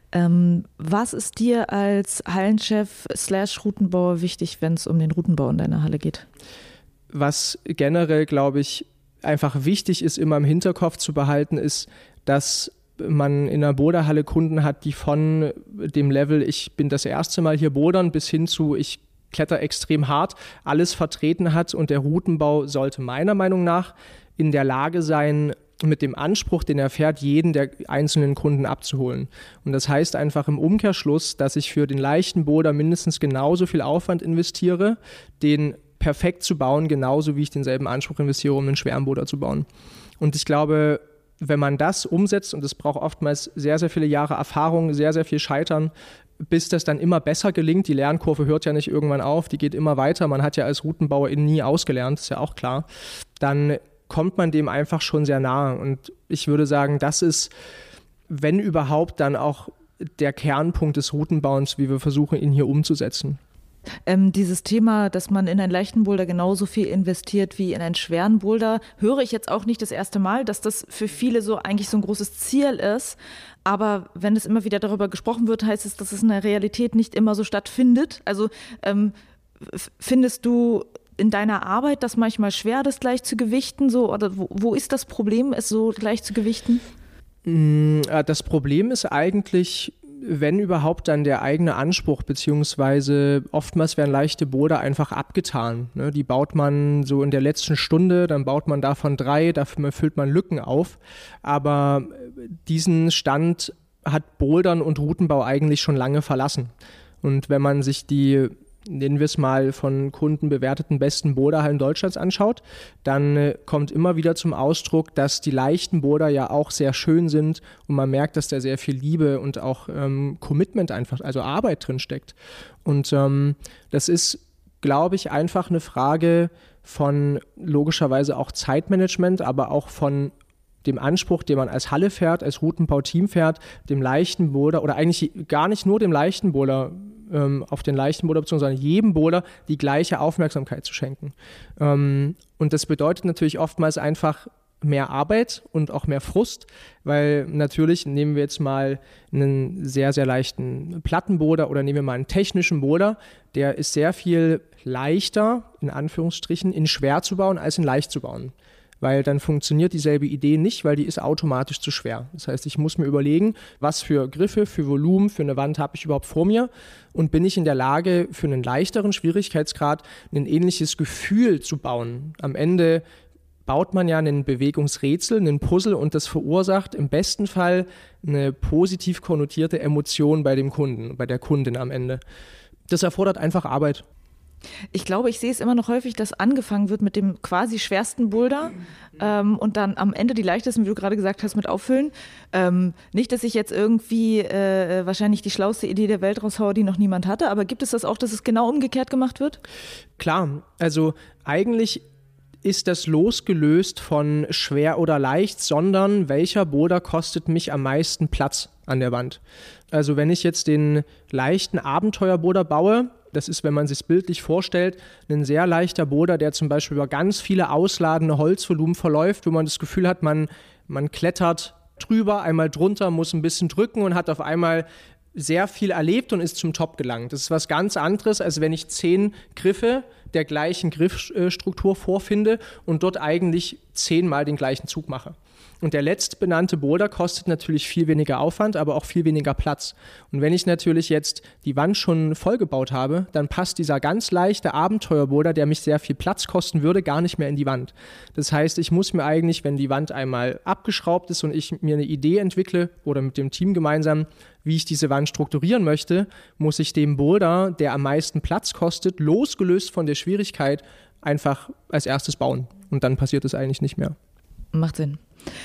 Was ist dir als Hallenchef / Routenbauer wichtig, wenn es um den Routenbau in deiner Halle geht? Was generell, glaube ich, einfach wichtig ist, immer im Hinterkopf zu behalten, ist, dass man in einer Boulderhalle Kunden hat, die von dem Level, ich bin das erste Mal hier bouldern, bis hin zu, ich kletter extrem hart, alles vertreten hat, und der Routenbau sollte meiner Meinung nach in der Lage sein, mit dem Anspruch, den er fährt, jeden der einzelnen Kunden abzuholen. Und das heißt einfach im Umkehrschluss, dass ich für den leichten Boulder mindestens genauso viel Aufwand investiere, den perfekt zu bauen, genauso wie ich denselben Anspruch investiere, um einen schweren Boulder zu bauen. Und ich glaube, wenn man das umsetzt, und es braucht oftmals sehr, sehr viele Jahre Erfahrung, sehr, sehr viel Scheitern, bis das dann immer besser gelingt. Die Lernkurve hört ja nicht irgendwann auf, die geht immer weiter. Man hat ja als Routenbauerin nie ausgelernt, ist ja auch klar. Dann kommt man dem einfach schon sehr nahe. Und ich würde sagen, das ist, wenn überhaupt, dann auch der Kernpunkt des Routenbauens, wie wir versuchen, ihn hier umzusetzen. Dieses Thema, dass man in einen leichten Boulder genauso viel investiert wie in einen schweren Boulder, höre ich jetzt auch nicht das erste Mal, dass das für viele so eigentlich so ein großes Ziel ist. Aber wenn es immer wieder darüber gesprochen wird, heißt es, dass es in der Realität nicht immer so stattfindet. Also findest du in deiner Arbeit das manchmal schwer, das gleich zu gewichten? So, oder wo ist das Problem, es so gleich zu gewichten? Das Problem ist eigentlich, wenn überhaupt, dann der eigene Anspruch, beziehungsweise oftmals werden leichte Boulder einfach abgetan. Ne? Die baut man so in der letzten Stunde, dann baut man davon 3, dafür füllt man Lücken auf. Aber diesen Stand hat Bouldern und Routenbau eigentlich schon lange verlassen. Und wenn man sich die, nennen wir es mal, von Kunden bewerteten besten Boulderhallen Deutschlands anschaut, dann kommt immer wieder zum Ausdruck, dass die leichten Boulder ja auch sehr schön sind und man merkt, dass da sehr viel Liebe und auch Commitment einfach, also Arbeit drin steckt. Und das ist, glaube ich, einfach eine Frage von logischerweise auch Zeitmanagement, aber auch von dem Anspruch, den man als Halle fährt, als Routenbau-Team fährt, dem leichten Boulder oder eigentlich gar nicht nur dem leichten Boulder, auf den leichten Boulder, beziehungsweise jedem Boulder die gleiche Aufmerksamkeit zu schenken. Und das bedeutet natürlich oftmals einfach mehr Arbeit und auch mehr Frust, weil natürlich, nehmen wir jetzt mal einen sehr, sehr leichten Plattenboulder oder nehmen wir mal einen technischen Boulder, der ist sehr viel leichter, in Anführungsstrichen, in schwer zu bauen, als in leicht zu bauen. Weil dann funktioniert dieselbe Idee nicht, weil die ist automatisch zu schwer. Das heißt, ich muss mir überlegen, was für Griffe, für Volumen, für eine Wand habe ich überhaupt vor mir und bin ich in der Lage, für einen leichteren Schwierigkeitsgrad ein ähnliches Gefühl zu bauen. Am Ende baut man ja ein Bewegungsrätsel, einen Puzzle und das verursacht im besten Fall eine positiv konnotierte Emotion bei dem Kunden, bei der Kundin am Ende. Das erfordert einfach Arbeit. Ich glaube, ich sehe es immer noch häufig, dass angefangen wird mit dem quasi schwersten Boulder und dann am Ende die leichtesten, wie du gerade gesagt hast, mit auffüllen. Nicht, dass ich jetzt irgendwie wahrscheinlich die schlauste Idee der Welt raushaue, die noch niemand hatte, aber gibt es das auch, dass es genau umgekehrt gemacht wird? Klar, also eigentlich ist das losgelöst von schwer oder leicht, sondern welcher Boulder kostet mich am meisten Platz an der Wand. Also wenn ich jetzt den leichten Abenteuerboulder baue, das ist, wenn man sich es bildlich vorstellt, ein sehr leichter Boulder, der zum Beispiel über ganz viele ausladende Holzvolumen verläuft, wo man das Gefühl hat, man klettert drüber, einmal drunter, muss ein bisschen drücken und hat auf einmal sehr viel erlebt und ist zum Top gelangt. Das ist was ganz anderes, als wenn ich 10 Griffe der gleichen Griffstruktur vorfinde und dort eigentlich 10-mal den gleichen Zug mache. Und der letztbenannte Boulder kostet natürlich viel weniger Aufwand, aber auch viel weniger Platz. Und wenn ich natürlich jetzt die Wand schon vollgebaut habe, dann passt dieser ganz leichte Abenteuerboulder, der mich sehr viel Platz kosten würde, gar nicht mehr in die Wand. Das heißt, ich muss mir eigentlich, wenn die Wand einmal abgeschraubt ist und ich mir eine Idee entwickle oder mit dem Team gemeinsam, wie ich diese Wand strukturieren möchte, muss ich dem Boulder, der am meisten Platz kostet, losgelöst von der Schwierigkeit, einfach als erstes bauen. Und dann passiert es eigentlich nicht mehr. Macht Sinn.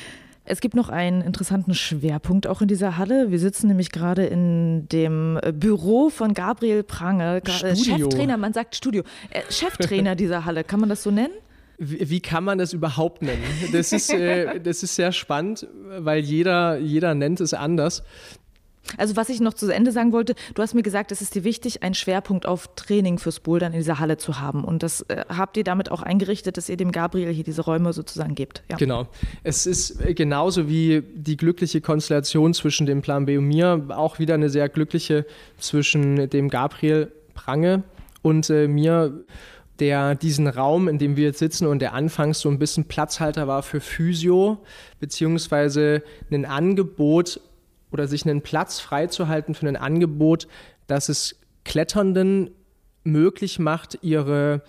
Es gibt noch einen interessanten Schwerpunkt auch in dieser Halle. Wir sitzen nämlich gerade in dem Büro von Gabriel Prange, Cheftrainer, man sagt Studio, Cheftrainer dieser Halle, kann man das so nennen? Wie kann man das überhaupt nennen? Das ist sehr spannend, weil jeder nennt es anders. Also was ich noch zu Ende sagen wollte, du hast mir gesagt, es ist dir wichtig, einen Schwerpunkt auf Training fürs Bouldern in dieser Halle zu haben. Und das habt ihr damit auch eingerichtet, dass ihr dem Gabriel hier diese Räume sozusagen gebt. Ja. Genau. Es ist genauso wie die glückliche Konstellation zwischen dem Plan B und mir, auch wieder eine sehr glückliche zwischen dem Gabriel Prange und mir, der diesen Raum, in dem wir jetzt sitzen und der anfangs so ein bisschen Platzhalter war für Physio, beziehungsweise ein Angebot oder sich einen Platz freizuhalten für ein Angebot, das es Kletternden möglich macht, ihre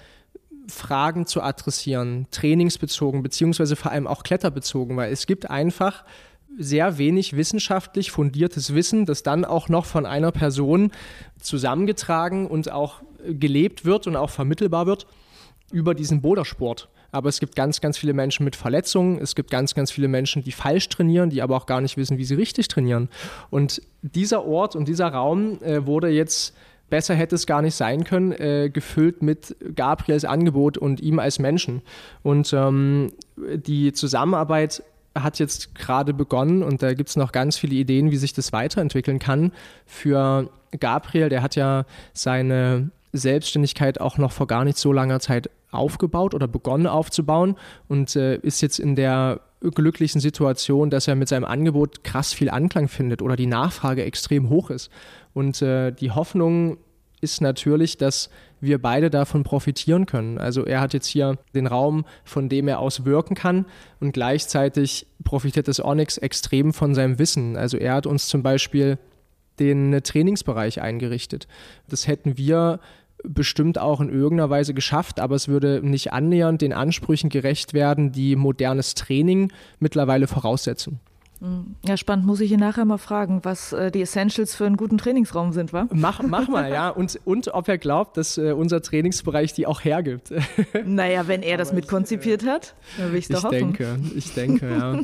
Fragen zu adressieren, trainingsbezogen, beziehungsweise vor allem auch kletterbezogen, weil es gibt einfach sehr wenig wissenschaftlich fundiertes Wissen, das dann auch noch von einer Person zusammengetragen und auch gelebt wird und auch vermittelbar wird über diesen Bouldersport. aber es gibt ganz, ganz viele Menschen mit Verletzungen, es gibt ganz, ganz viele Menschen, die falsch trainieren, die aber auch gar nicht wissen, wie sie richtig trainieren. Und dieser Ort und dieser Raum wurde jetzt, besser hätte es gar nicht sein können, gefüllt mit Gabriels Angebot und ihm als Menschen. Und die Zusammenarbeit hat jetzt gerade begonnen und da gibt es noch ganz viele Ideen, wie sich das weiterentwickeln kann. Für Gabriel, der hat ja seine Selbstständigkeit auch noch vor gar nicht so langer Zeit aufgebaut oder begonnen aufzubauen und ist jetzt in der glücklichen Situation, dass er mit seinem Angebot krass viel Anklang findet oder die Nachfrage extrem hoch ist. Und die Hoffnung ist natürlich, dass wir beide davon profitieren können. Also er hat jetzt hier den Raum, von dem er aus wirken kann und gleichzeitig profitiert das Onyx extrem von seinem Wissen. Also er hat uns zum Beispiel den Trainingsbereich eingerichtet. Das hätten wir bestimmt auch in irgendeiner Weise geschafft, aber es würde nicht annähernd den Ansprüchen gerecht werden, die modernes Training mittlerweile voraussetzen. Ja, spannend. Muss ich ihn nachher mal fragen, was die Essentials für einen guten Trainingsraum sind, wa? Mach mal, ja. Und ob er glaubt, dass unser Trainingsbereich die auch hergibt. Naja, wenn er das mitkonzipiert hat, dann will ich es doch hoffen. Ich denke, ja.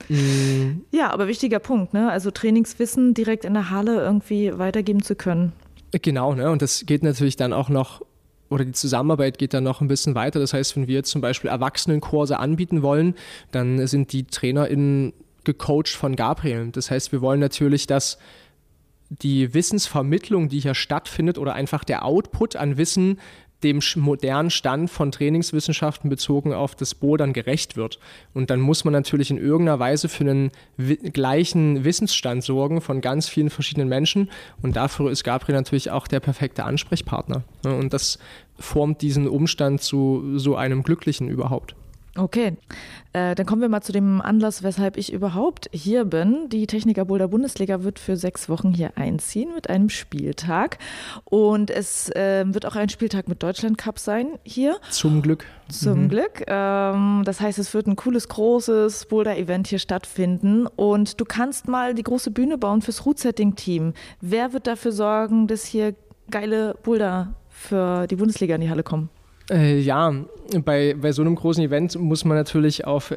Ja, aber wichtiger Punkt, ne? Also Trainingswissen direkt in der Halle irgendwie weitergeben zu können. Genau, ne? Und das geht natürlich dann auch noch, oder die Zusammenarbeit geht dann noch ein bisschen weiter. Das heißt, wenn wir jetzt zum Beispiel Erwachsenenkurse anbieten wollen, dann sind die TrainerInnen gecoacht von Gabriel. Das heißt, wir wollen natürlich, dass die Wissensvermittlung, die hier stattfindet oder einfach der Output an Wissen dem modernen Stand von Trainingswissenschaften bezogen auf das Bouldern gerecht wird. Und dann muss man natürlich in irgendeiner Weise für einen gleichen Wissensstand sorgen von ganz vielen verschiedenen Menschen. Und dafür ist Gabriel natürlich auch der perfekte Ansprechpartner. Und das formt diesen Umstand zu so einem Glücklichen überhaupt. Okay, dann kommen wir mal zu dem Anlass, weshalb ich überhaupt hier bin. Die Techniker Boulder Bundesliga wird für 6 Wochen hier einziehen mit einem Spieltag. Und es wird auch ein Spieltag mit Deutschland-Cup sein hier. Zum Glück. Zum Glück. Das heißt, es wird ein cooles, großes Boulder-Event hier stattfinden. Und du kannst mal die große Bühne bauen fürs Route-Setting-Team. Wer wird dafür sorgen, dass hier geile Boulder für die Bundesliga in die Halle kommen? Ja, bei so einem großen Event muss man natürlich auf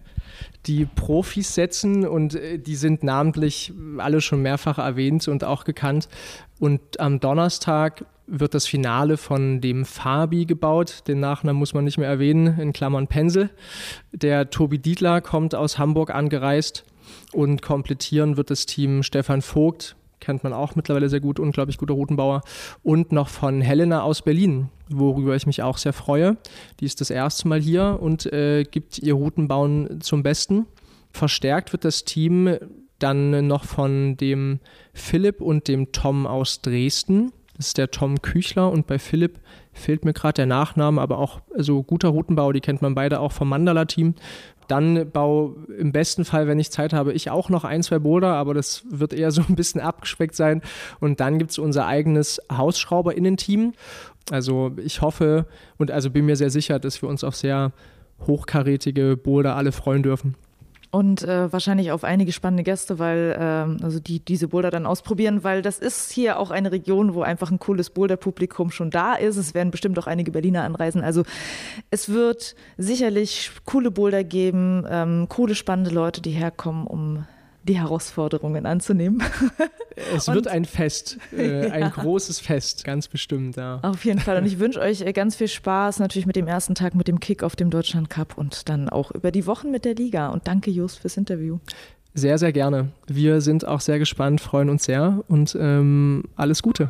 die Profis setzen und die sind namentlich alle schon mehrfach erwähnt und auch gekannt. Und am Donnerstag wird das Finale von dem Fabi gebaut. Den Nachnamen muss man nicht mehr erwähnen, in Klammern Pensel. Der Tobi Dietler kommt aus Hamburg angereist und komplettieren wird das Team Stefan Vogt, kennt man auch mittlerweile sehr gut, unglaublich guter Routenbauer. Und noch von Helena aus Berlin, worüber ich mich auch sehr freue. Die ist das erste Mal hier und gibt ihr Routenbauen zum Besten. Verstärkt wird das Team dann noch von dem Philipp und dem Tom aus Dresden. Das ist der Tom Küchler und bei Philipp fehlt mir gerade der Nachname, aber auch also guter Routenbau, die kennt man beide auch vom Mandala-Team. Dann baue im besten Fall, wenn ich Zeit habe, ich auch noch 1, 2 Boulder, aber das wird eher so ein bisschen abgespeckt sein. Und dann gibt es unser eigenes HausschrauberInnen-Team. Also ich hoffe und also bin mir sehr sicher, dass wir uns auf sehr hochkarätige Boulder alle freuen dürfen. Und wahrscheinlich auf einige spannende Gäste, weil also die diese Boulder dann ausprobieren, weil das ist hier auch eine Region, wo einfach ein cooles Boulder-Publikum schon da ist. Es werden bestimmt auch einige Berliner anreisen. Also es wird sicherlich coole Boulder geben, coole, spannende Leute, die herkommen, um die Herausforderungen anzunehmen. Es wird ein Fest, ein großes Fest, ganz bestimmt. Ja. Auf jeden Fall. Und ich wünsche euch ganz viel Spaß, natürlich mit dem ersten Tag, mit dem Kick auf dem Deutschland-Cup und dann auch über die Wochen mit der Liga. Und danke, Just, fürs Interview. Sehr, sehr gerne. Wir sind auch sehr gespannt, freuen uns sehr und alles Gute.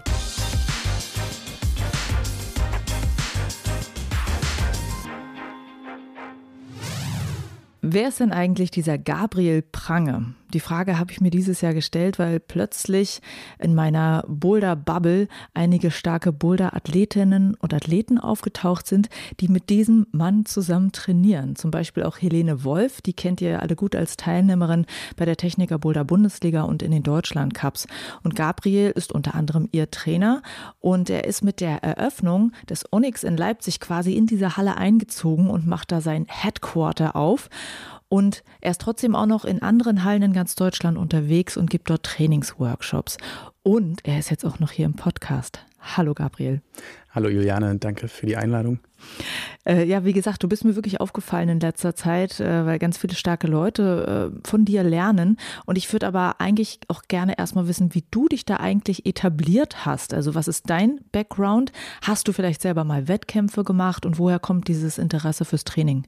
Wer ist denn eigentlich dieser Gabriel Prange? Die Frage habe ich mir dieses Jahr gestellt, weil plötzlich in meiner Boulder-Bubble einige starke Boulder-Athletinnen und Athleten aufgetaucht sind, die mit diesem Mann zusammen trainieren. Zum Beispiel auch Helene Wolf, die kennt ihr alle gut als Teilnehmerin bei der Techniker Boulder Bundesliga und in den Deutschland-Cups. Und Gabriel ist unter anderem ihr Trainer und er ist mit der Eröffnung des Onyx in Leipzig quasi in diese Halle eingezogen und macht da sein Headquarter auf. Und er ist trotzdem auch noch in anderen Hallen in ganz Deutschland unterwegs und gibt dort Trainingsworkshops. Und er ist jetzt auch noch hier im Podcast. Hallo Gabriel. Hallo Juliane, danke für die Einladung. Ja, wie gesagt, du bist mir wirklich aufgefallen in letzter Zeit, weil ganz viele starke Leute von dir lernen. Und ich würde aber eigentlich auch gerne erstmal wissen, wie du dich da eigentlich etabliert hast. Also was ist dein Background? Hast du vielleicht selber mal Wettkämpfe gemacht und woher kommt dieses Interesse fürs Training?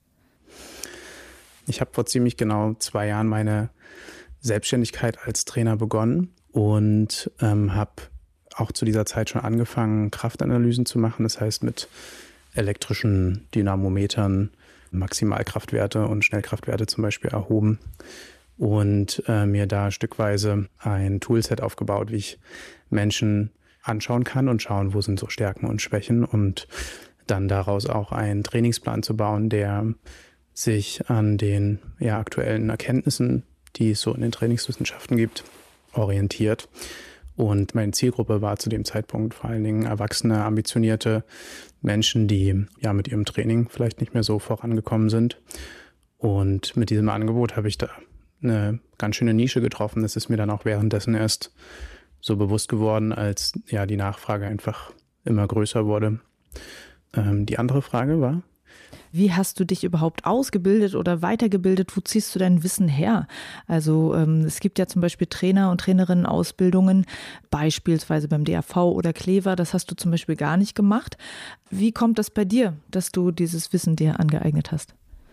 Ich habe vor ziemlich genau 2 Jahren meine Selbstständigkeit als Trainer begonnen und habe auch zu dieser Zeit schon angefangen, Kraftanalysen zu machen. Das heißt, mit elektrischen Dynamometern Maximalkraftwerte und Schnellkraftwerte zum Beispiel erhoben und mir da stückweise ein Toolset aufgebaut, wie ich Menschen anschauen kann und schauen, wo sind so Stärken und Schwächen und dann daraus auch einen Trainingsplan zu bauen, der sich an den aktuellen Erkenntnissen, die es so in den Trainingswissenschaften gibt, orientiert. Und meine Zielgruppe war zu dem Zeitpunkt vor allen Dingen erwachsene, ambitionierte Menschen, die mit ihrem Training vielleicht nicht mehr so vorangekommen sind. Und mit diesem Angebot habe ich da eine ganz schöne Nische getroffen. Das ist mir dann auch währenddessen erst so bewusst geworden, als die Nachfrage einfach immer größer wurde. Die andere Frage war? Wie hast du dich überhaupt ausgebildet oder weitergebildet? Wo ziehst du dein Wissen her? Also es gibt ja zum Beispiel Trainer- und Trainerinnen-Ausbildungen, beispielsweise beim DAV oder Clever. Das hast du zum Beispiel gar nicht gemacht. Wie kommt das bei dir, dass du dieses Wissen dir angeeignet hast?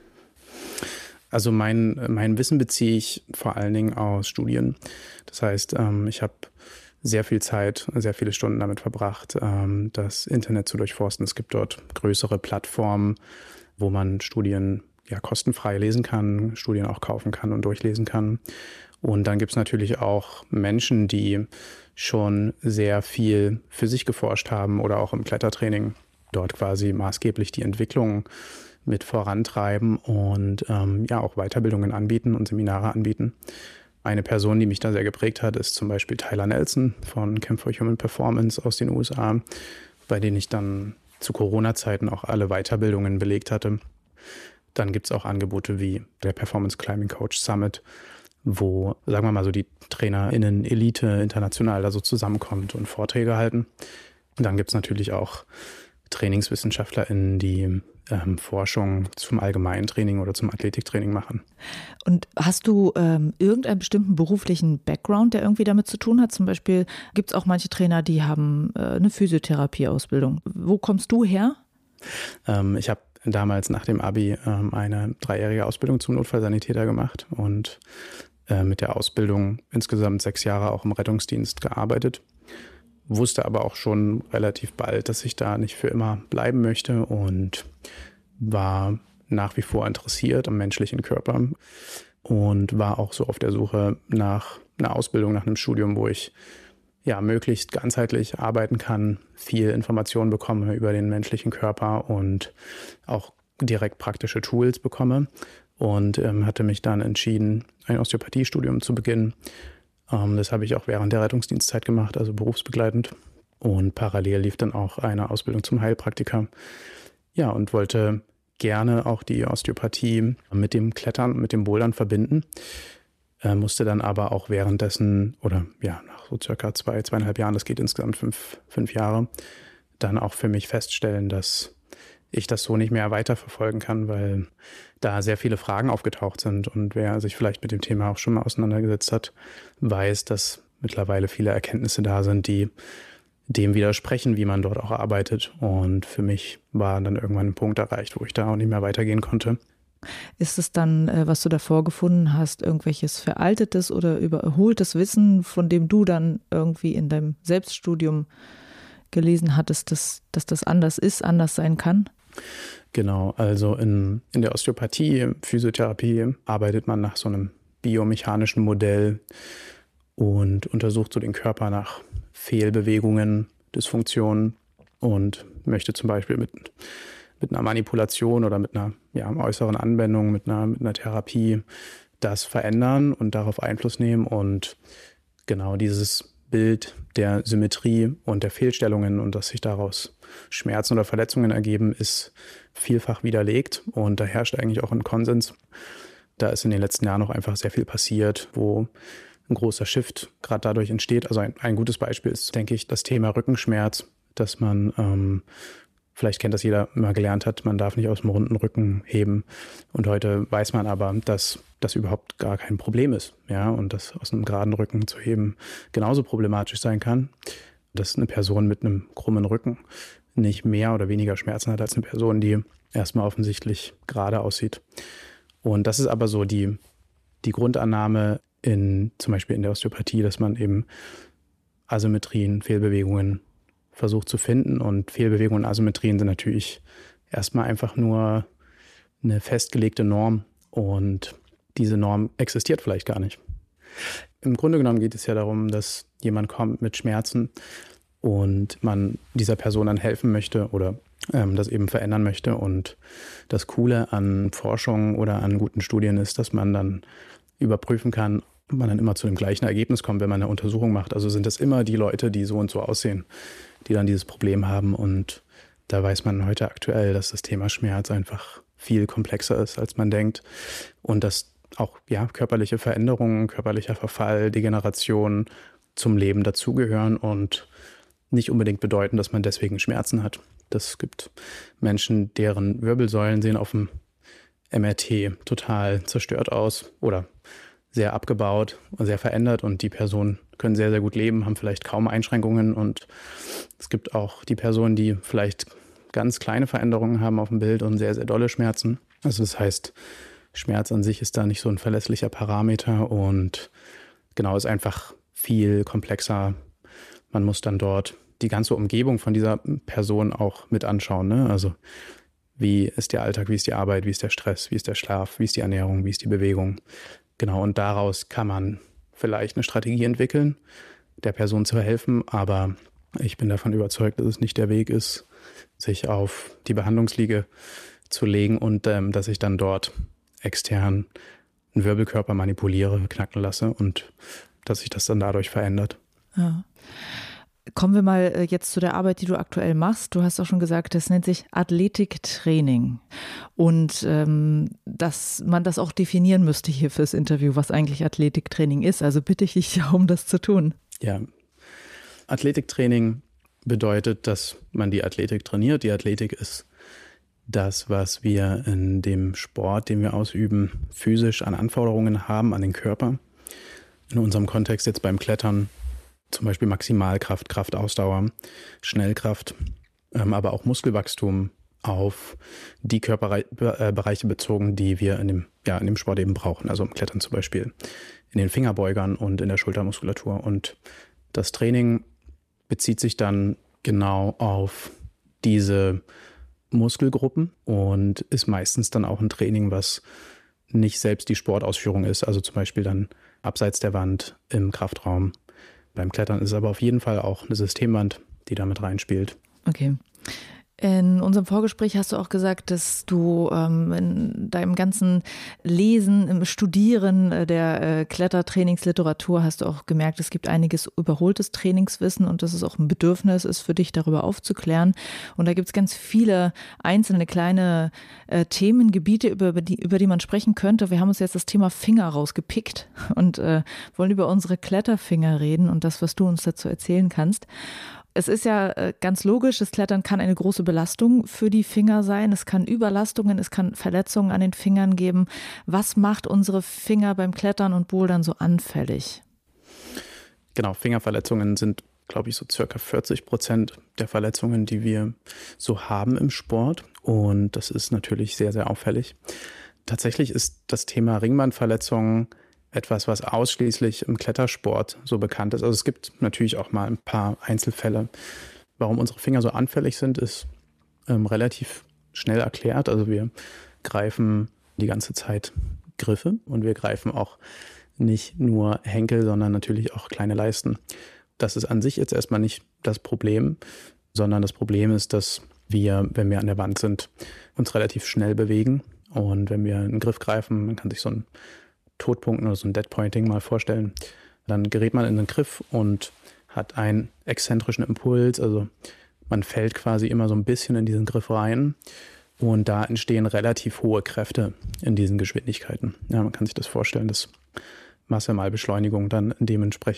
Also mein Wissen beziehe ich vor allen Dingen aus Studien. Das heißt, ich habe sehr viel Zeit, sehr viele Stunden damit verbracht, das Internet zu durchforsten. Es gibt dort größere Plattformen, wo man Studien kostenfrei lesen kann, Studien auch kaufen kann und durchlesen kann. Und dann gibt es natürlich auch Menschen, die schon sehr viel für sich geforscht haben oder auch im Klettertraining dort quasi maßgeblich die Entwicklung mit vorantreiben und auch Weiterbildungen anbieten und Seminare anbieten. Eine Person, die mich da sehr geprägt hat, ist zum Beispiel Tyler Nelson von Camp for Human Performance aus den USA, bei denen ich dann zu Corona-Zeiten auch alle Weiterbildungen belegt hatte. Dann gibt es auch Angebote wie der Performance Climbing Coach Summit, wo, sagen wir mal so, die TrainerInnen Elite international da so zusammenkommt und Vorträge halten. Und dann gibt es natürlich auch TrainingswissenschaftlerInnen, die Forschung zum Allgemeintraining oder zum Athletiktraining machen. Und hast du irgendeinen bestimmten beruflichen Background, der irgendwie damit zu tun hat? Zum Beispiel gibt es auch manche Trainer, die haben eine Physiotherapieausbildung. Wo kommst du her? Ich habe damals nach dem Abi eine 3-jährige Ausbildung zum Notfallsanitäter gemacht und mit der Ausbildung insgesamt 6 Jahre auch im Rettungsdienst gearbeitet. Wusste aber auch schon relativ bald, dass ich da nicht für immer bleiben möchte und war nach wie vor interessiert am menschlichen Körper und war auch so auf der Suche nach einer Ausbildung, nach einem Studium, wo ich möglichst ganzheitlich arbeiten kann, viel Informationen bekomme über den menschlichen Körper und auch direkt praktische Tools bekomme und hatte mich dann entschieden, ein Osteopathiestudium zu beginnen. Das habe ich auch während der Rettungsdienstzeit gemacht, also berufsbegleitend. Und parallel lief dann auch eine Ausbildung zum Heilpraktiker. Ja, und wollte gerne auch die Osteopathie mit dem Klettern, mit dem Bouldern verbinden. Musste dann aber auch währenddessen oder nach so circa 2,5 Jahren, das geht insgesamt 5 Jahre, dann auch für mich feststellen, dass ich das so nicht mehr weiterverfolgen kann, weil da sehr viele Fragen aufgetaucht sind. Und wer sich vielleicht mit dem Thema auch schon mal auseinandergesetzt hat, weiß, dass mittlerweile viele Erkenntnisse da sind, die dem widersprechen, wie man dort auch arbeitet. Und für mich war dann irgendwann ein Punkt erreicht, wo ich da auch nicht mehr weitergehen konnte. Ist es dann, was du davor gefunden hast, irgendwelches veraltetes oder überholtes Wissen, von dem du dann irgendwie in deinem Selbststudium gelesen hattest, dass das anders ist, anders sein kann? Genau, also in der Osteopathie, Physiotherapie arbeitet man nach so einem biomechanischen Modell und untersucht so den Körper nach Fehlbewegungen, Dysfunktionen und möchte zum Beispiel mit einer Manipulation oder mit einer äußeren Anwendung, mit einer Therapie das verändern und darauf Einfluss nehmen. Und genau dieses Bild der Symmetrie und der Fehlstellungen und dass sich daraus Schmerzen oder Verletzungen ergeben, ist vielfach widerlegt. Und da herrscht eigentlich auch ein Konsens. Da ist in den letzten Jahren noch einfach sehr viel passiert, wo ein großer Shift gerade dadurch entsteht. Also ein gutes Beispiel ist, denke ich, das Thema Rückenschmerz. dass man, vielleicht kennt das jeder, mal gelernt hat, man darf nicht aus dem runden Rücken heben. Und heute weiß man aber, dass das überhaupt gar kein Problem ist. Ja, und dass aus einem geraden Rücken zu heben genauso problematisch sein kann, dass eine Person mit einem krummen Rücken nicht mehr oder weniger Schmerzen hat als eine Person, die erstmal offensichtlich gerade aussieht. Und das ist aber so die Grundannahme zum Beispiel in der Osteopathie, dass man eben Asymmetrien, Fehlbewegungen versucht zu finden. Und Fehlbewegungen und Asymmetrien sind natürlich erstmal einfach nur eine festgelegte Norm. Und diese Norm existiert vielleicht gar nicht. Im Grunde genommen geht es ja darum, dass jemand kommt mit Schmerzen und man dieser Person dann helfen möchte oder das eben verändern möchte. Und das Coole an Forschung oder an guten Studien ist, dass man dann überprüfen kann, ob man dann immer zu dem gleichen Ergebnis kommt, wenn man eine Untersuchung macht. Also sind das immer die Leute, die so und so aussehen, die dann dieses Problem haben. Und da weiß man heute aktuell, dass das Thema Schmerz einfach viel komplexer ist, als man denkt. Und dass auch körperliche Veränderungen, körperlicher Verfall, Degeneration zum Leben dazugehören und nicht unbedingt bedeuten, dass man deswegen Schmerzen hat. Das gibt Menschen, deren Wirbelsäulen sehen auf dem MRT total zerstört aus oder sehr abgebaut und sehr verändert und die Personen können sehr, sehr gut leben, haben vielleicht kaum Einschränkungen und es gibt auch die Personen, die vielleicht ganz kleine Veränderungen haben auf dem Bild und sehr, sehr dolle Schmerzen. Also das heißt, Schmerz an sich ist da nicht so ein verlässlicher Parameter und genau, ist einfach viel komplexer. Man muss dann dort die ganze Umgebung von dieser Person auch mit anschauen, ne? Also wie ist der Alltag, wie ist die Arbeit, wie ist der Stress, wie ist der Schlaf, wie ist die Ernährung, wie ist die Bewegung. Genau, und daraus kann man vielleicht eine Strategie entwickeln, der Person zu helfen, aber ich bin davon überzeugt, dass es nicht der Weg ist, sich auf die Behandlungsliege zu legen und dass ich dann dort extern einen Wirbelkörper manipuliere, knacken lasse und dass sich das dann dadurch verändert. Ja. Kommen wir mal jetzt zu der Arbeit, die du aktuell machst. Du hast auch schon gesagt, das nennt sich Athletiktraining. Und dass man das auch definieren müsste hier fürs Interview, was eigentlich Athletiktraining ist. Also bitte ich dich ja, um das zu tun. Ja, Athletiktraining bedeutet, dass man die Athletik trainiert. Die Athletik ist das, was wir in dem Sport, den wir ausüben, physisch an Anforderungen haben an den Körper. In unserem Kontext jetzt beim Klettern zum Beispiel Maximalkraft, Kraftausdauer, Schnellkraft, aber auch Muskelwachstum auf die Körperbereiche bezogen, die wir in dem Sport eben brauchen. Also im Klettern zum Beispiel in den Fingerbeugern und in der Schultermuskulatur. Und das Training bezieht sich dann genau auf diese Muskelgruppen und ist meistens dann auch ein Training, was nicht selbst die Sportausführung ist. Also zum Beispiel dann abseits der Wand im Kraftraum. Beim Klettern ist es aber auf jeden Fall auch eine Systemwand, die da mit reinspielt. Okay. In unserem Vorgespräch hast du auch gesagt, dass du in deinem ganzen Lesen, im Studieren der Klettertrainingsliteratur hast du auch gemerkt, es gibt einiges überholtes Trainingswissen und dass es auch ein Bedürfnis ist für dich, darüber aufzuklären. Und da gibt es ganz viele einzelne kleine Themengebiete, über die man sprechen könnte. Wir haben uns jetzt das Thema Finger rausgepickt und wollen über unsere Kletterfinger reden und das, was du uns dazu erzählen kannst. Es ist ja ganz logisch, das Klettern kann eine große Belastung für die Finger sein. Es kann Überlastungen, es kann Verletzungen an den Fingern geben. Was macht unsere Finger beim Klettern und Bouldern so anfällig? Genau, Fingerverletzungen sind, glaube ich, so circa 40% der Verletzungen, die wir so haben im Sport. Und das ist natürlich sehr, sehr auffällig. Tatsächlich ist das Thema Ringbandverletzungen etwas, was ausschließlich im Klettersport so bekannt ist. Also es gibt natürlich auch mal ein paar Einzelfälle. Warum unsere Finger so anfällig sind, ist relativ schnell erklärt. Also wir greifen die ganze Zeit Griffe und wir greifen auch nicht nur Henkel, sondern natürlich auch kleine Leisten. Das ist an sich jetzt erstmal nicht das Problem, sondern das Problem ist, dass wir, wenn wir an der Wand sind, uns relativ schnell bewegen. Und wenn wir einen Griff greifen, man kann sich so ein Todpunkten oder so ein Deadpointing mal vorstellen, dann gerät man in den Griff und hat einen exzentrischen Impuls, also man fällt quasi immer so ein bisschen in diesen Griff rein und da entstehen relativ hohe Kräfte in diesen Geschwindigkeiten. Ja, man kann sich das vorstellen, dass Masse mal Beschleunigung dann dementsprechend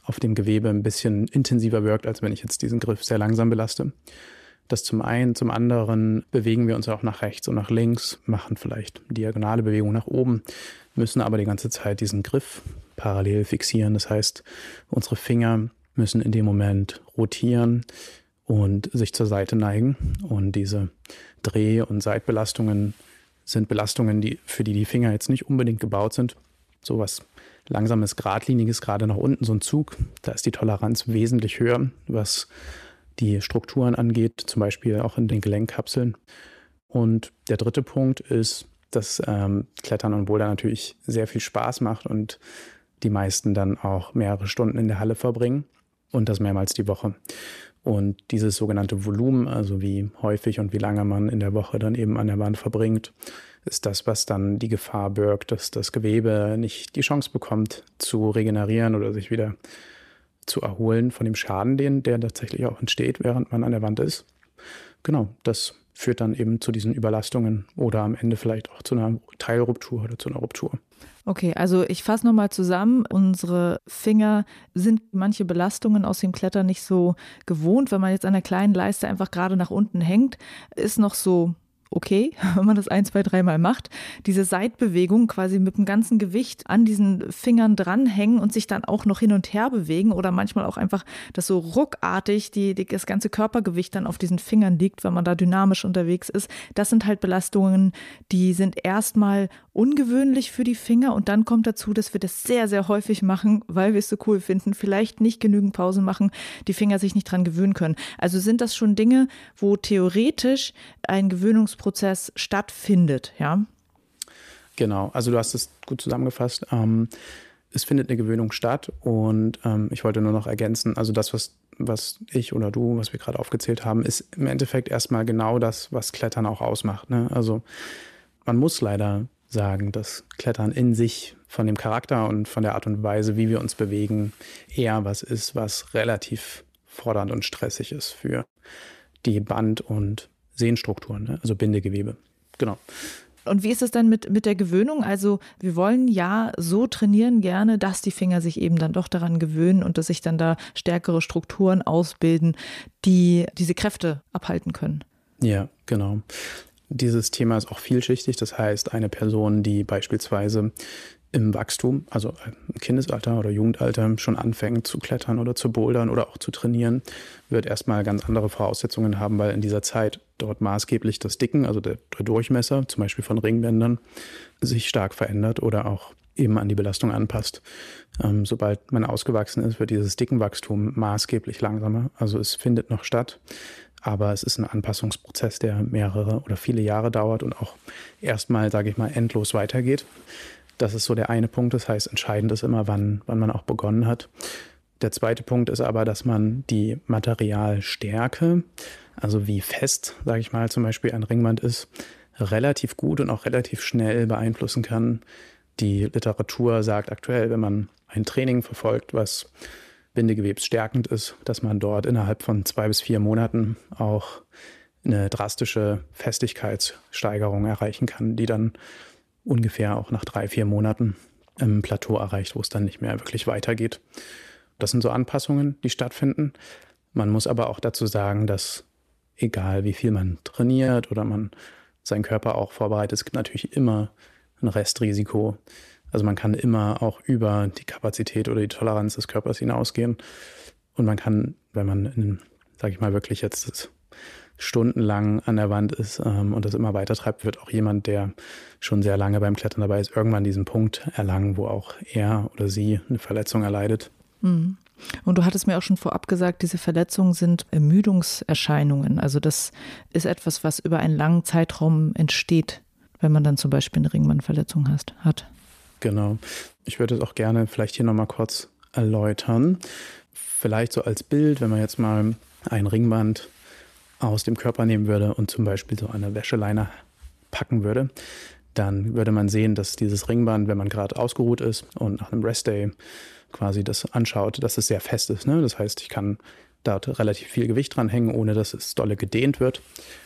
auf dem Gewebe ein bisschen intensiver wirkt, als wenn ich jetzt diesen Griff sehr langsam belaste. Das zum einen. Zum anderen bewegen wir uns auch nach rechts und nach links, machen vielleicht diagonale Bewegungen nach oben, müssen aber die ganze Zeit diesen Griff parallel fixieren. Das heißt, unsere Finger müssen in dem Moment rotieren und sich zur Seite neigen. Und diese Dreh- und Seitbelastungen sind Belastungen, für die Finger jetzt nicht unbedingt gebaut sind. So was Langsames, Geradliniges, gerade nach unten, so ein Zug, da ist die Toleranz wesentlich höher, was die Strukturen angeht, zum Beispiel auch in den Gelenkkapseln. Und der dritte Punkt ist, dass Klettern und Bouldern natürlich sehr viel Spaß macht und die meisten dann auch mehrere Stunden in der Halle verbringen und das mehrmals die Woche. Und dieses sogenannte Volumen, also wie häufig und wie lange man in der Woche dann eben an der Wand verbringt, ist das, was dann die Gefahr birgt, dass das Gewebe nicht die Chance bekommt, zu regenerieren oder sich wieder zu erholen von dem Schaden, der tatsächlich auch entsteht, während man an der Wand ist. Genau, das führt dann eben zu diesen Überlastungen oder am Ende vielleicht auch zu einer Teilruptur oder zu einer Ruptur. Okay, also ich fasse nochmal zusammen. Unsere Finger sind manche Belastungen aus dem Klettern nicht so gewohnt. Wenn man jetzt an der kleinen Leiste einfach gerade nach unten hängt, ist noch so okay, wenn man das 1, 2, 3 Mal macht. Diese Seitbewegung quasi mit dem ganzen Gewicht an diesen Fingern dranhängen und sich dann auch noch hin und her bewegen oder manchmal auch einfach, dass so ruckartig das ganze Körpergewicht dann auf diesen Fingern liegt, wenn man da dynamisch unterwegs ist. Das sind halt Belastungen, die sind erstmal ungewöhnlich für die Finger und dann kommt dazu, dass wir das sehr, sehr häufig machen, weil wir es so cool finden, vielleicht nicht genügend Pausen machen, die Finger sich nicht dran gewöhnen können. Also sind das schon Dinge, wo theoretisch ein Gewöhnungsprozess stattfindet, ja? Genau, also du hast es gut zusammengefasst. Es findet eine Gewöhnung statt und ich wollte nur noch ergänzen, also das, was ich oder du, was wir gerade aufgezählt haben, ist im Endeffekt erstmal genau das, was Klettern auch ausmacht, ne? Also man muss leider sagen, dass Klettern in sich von dem Charakter und von der Art und Weise, wie wir uns bewegen, eher was ist, was relativ fordernd und stressig ist für die Band- und Sehnenstrukturen, ne? Also Bindegewebe. Genau. Und wie ist es dann mit der Gewöhnung? Also wir wollen ja so trainieren gerne, dass die Finger sich eben dann doch daran gewöhnen und dass sich dann da stärkere Strukturen ausbilden, die diese Kräfte abhalten können. Ja, genau. Dieses Thema ist auch vielschichtig. Das heißt, eine Person, die beispielsweise im Wachstum, also im Kindesalter oder Jugendalter schon anfängt zu klettern oder zu bouldern oder auch zu trainieren, wird erstmal ganz andere Voraussetzungen haben, weil in dieser Zeit dort maßgeblich das Dicken, also der Durchmesser, zum Beispiel von Ringbändern, sich stark verändert oder auch eben an die Belastung anpasst. Sobald man ausgewachsen ist, wird dieses Dickenwachstum maßgeblich langsamer. Also es findet noch statt, aber es ist ein Anpassungsprozess, der mehrere oder viele Jahre dauert und auch erstmal, sage ich mal, endlos weitergeht. Das ist so der eine Punkt. Das heißt, entscheidend ist immer, wann man auch begonnen hat. Der zweite Punkt ist aber, dass man die Materialstärke, also wie fest, sage ich mal, zum Beispiel ein Ringband ist, relativ gut und auch relativ schnell beeinflussen kann. Die Literatur sagt aktuell, wenn man ein Training verfolgt, was bindegewebsstärkend ist, dass man dort innerhalb von 2 bis 4 Monaten auch eine drastische Festigkeitssteigerung erreichen kann, die dann ungefähr auch nach 3, 4 Monaten im Plateau erreicht, wo es dann nicht mehr wirklich weitergeht. Das sind so Anpassungen, die stattfinden. Man muss aber auch dazu sagen, dass egal wie viel man trainiert oder man seinen Körper auch vorbereitet, es gibt natürlich immer ein Restrisiko. Also man kann immer auch über die Kapazität oder die Toleranz des Körpers hinausgehen. Und man kann, wenn man, sage ich mal, wirklich jetzt stundenlang an der Wand ist und das immer weiter treibt, wird auch jemand, der schon sehr lange beim Klettern dabei ist, irgendwann diesen Punkt erlangen, wo auch er oder sie eine Verletzung erleidet. Mhm. Und du hattest mir auch schon vorab gesagt, diese Verletzungen sind Ermüdungserscheinungen. Also das ist etwas, was über einen langen Zeitraum entsteht, wenn man dann zum Beispiel eine Ringbandverletzung hat. Genau. Ich würde es auch gerne vielleicht hier nochmal kurz erläutern. Vielleicht so als Bild, wenn man jetzt mal ein Ringband aus dem Körper nehmen würde und zum Beispiel so eine Wäscheleine packen würde, dann würde man sehen, dass dieses Ringband, wenn man gerade ausgeruht ist und nach einem Restday quasi das anschaut, dass es sehr fest ist, ne? Das heißt, ich kann dort relativ viel Gewicht dran hängen, ohne dass es dolle gedehnt wird.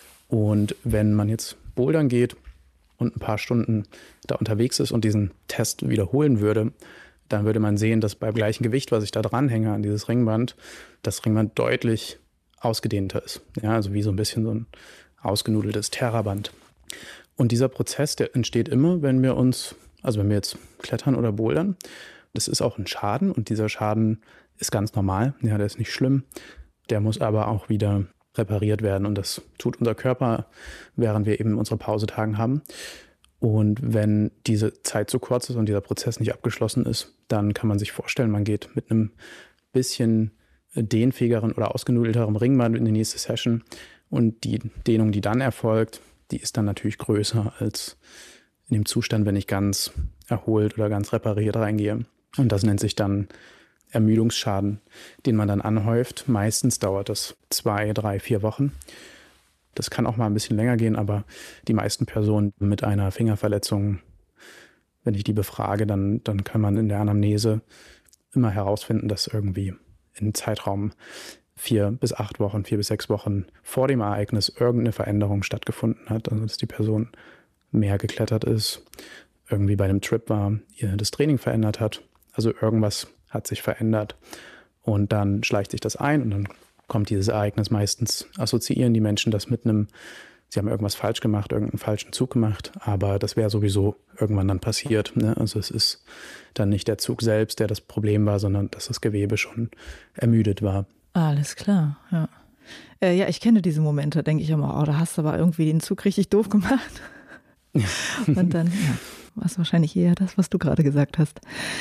Und wenn man jetzt bouldern geht und ein paar Stunden da unterwegs ist und diesen Test wiederholen würde, dann würde man sehen, dass beim gleichen Gewicht, was ich da dranhänge an dieses Ringband, das Ringband deutlich ausgedehnter ist. Ja, also wie so ein bisschen so ein ausgenudeltes Terraband. Und dieser Prozess, der entsteht immer, wenn wir jetzt klettern oder bouldern. Das ist auch ein Schaden und dieser Schaden ist ganz normal. Ja, der ist nicht schlimm. Der muss aber auch wieder repariert werden und das tut unser Körper, während wir eben unsere Pausetagen haben. Und wenn diese Zeit zu kurz ist und dieser Prozess nicht abgeschlossen ist, dann kann man sich vorstellen, man geht mit einem bisschen dehnfähigeren oder ausgenudelterem Ringband in die nächste Session und die Dehnung, die dann erfolgt, die ist dann natürlich größer als in dem Zustand, wenn ich ganz erholt oder ganz repariert reingehe. Und das nennt sich dann Ermüdungsschaden, den man dann anhäuft. Meistens dauert das 2, 3, 4 Wochen. Das kann auch mal ein bisschen länger gehen, aber die meisten Personen mit einer Fingerverletzung, wenn ich die befrage, dann kann man in der Anamnese immer herausfinden, dass irgendwie im Zeitraum 4 bis 8 Wochen, 4 bis 6 Wochen vor dem Ereignis irgendeine Veränderung stattgefunden hat. Also dass die Person mehr geklettert ist, irgendwie bei einem Trip war, ihr das Training verändert hat. Also irgendwas hat sich verändert und dann schleicht sich das ein und dann kommt dieses Ereignis. Meistens assoziieren die Menschen das mit sie haben irgendwas falsch gemacht, irgendeinen falschen Zug gemacht, aber das wäre sowieso irgendwann dann passiert. Ne? Also es ist dann nicht der Zug selbst, der das Problem war, sondern dass das Gewebe schon ermüdet war. Alles klar, ja. Ja, ich kenne diese Momente, denke ich immer, da hast du aber irgendwie den Zug richtig doof gemacht. Und dann, war es wahrscheinlich eher das, was du gerade gesagt hast.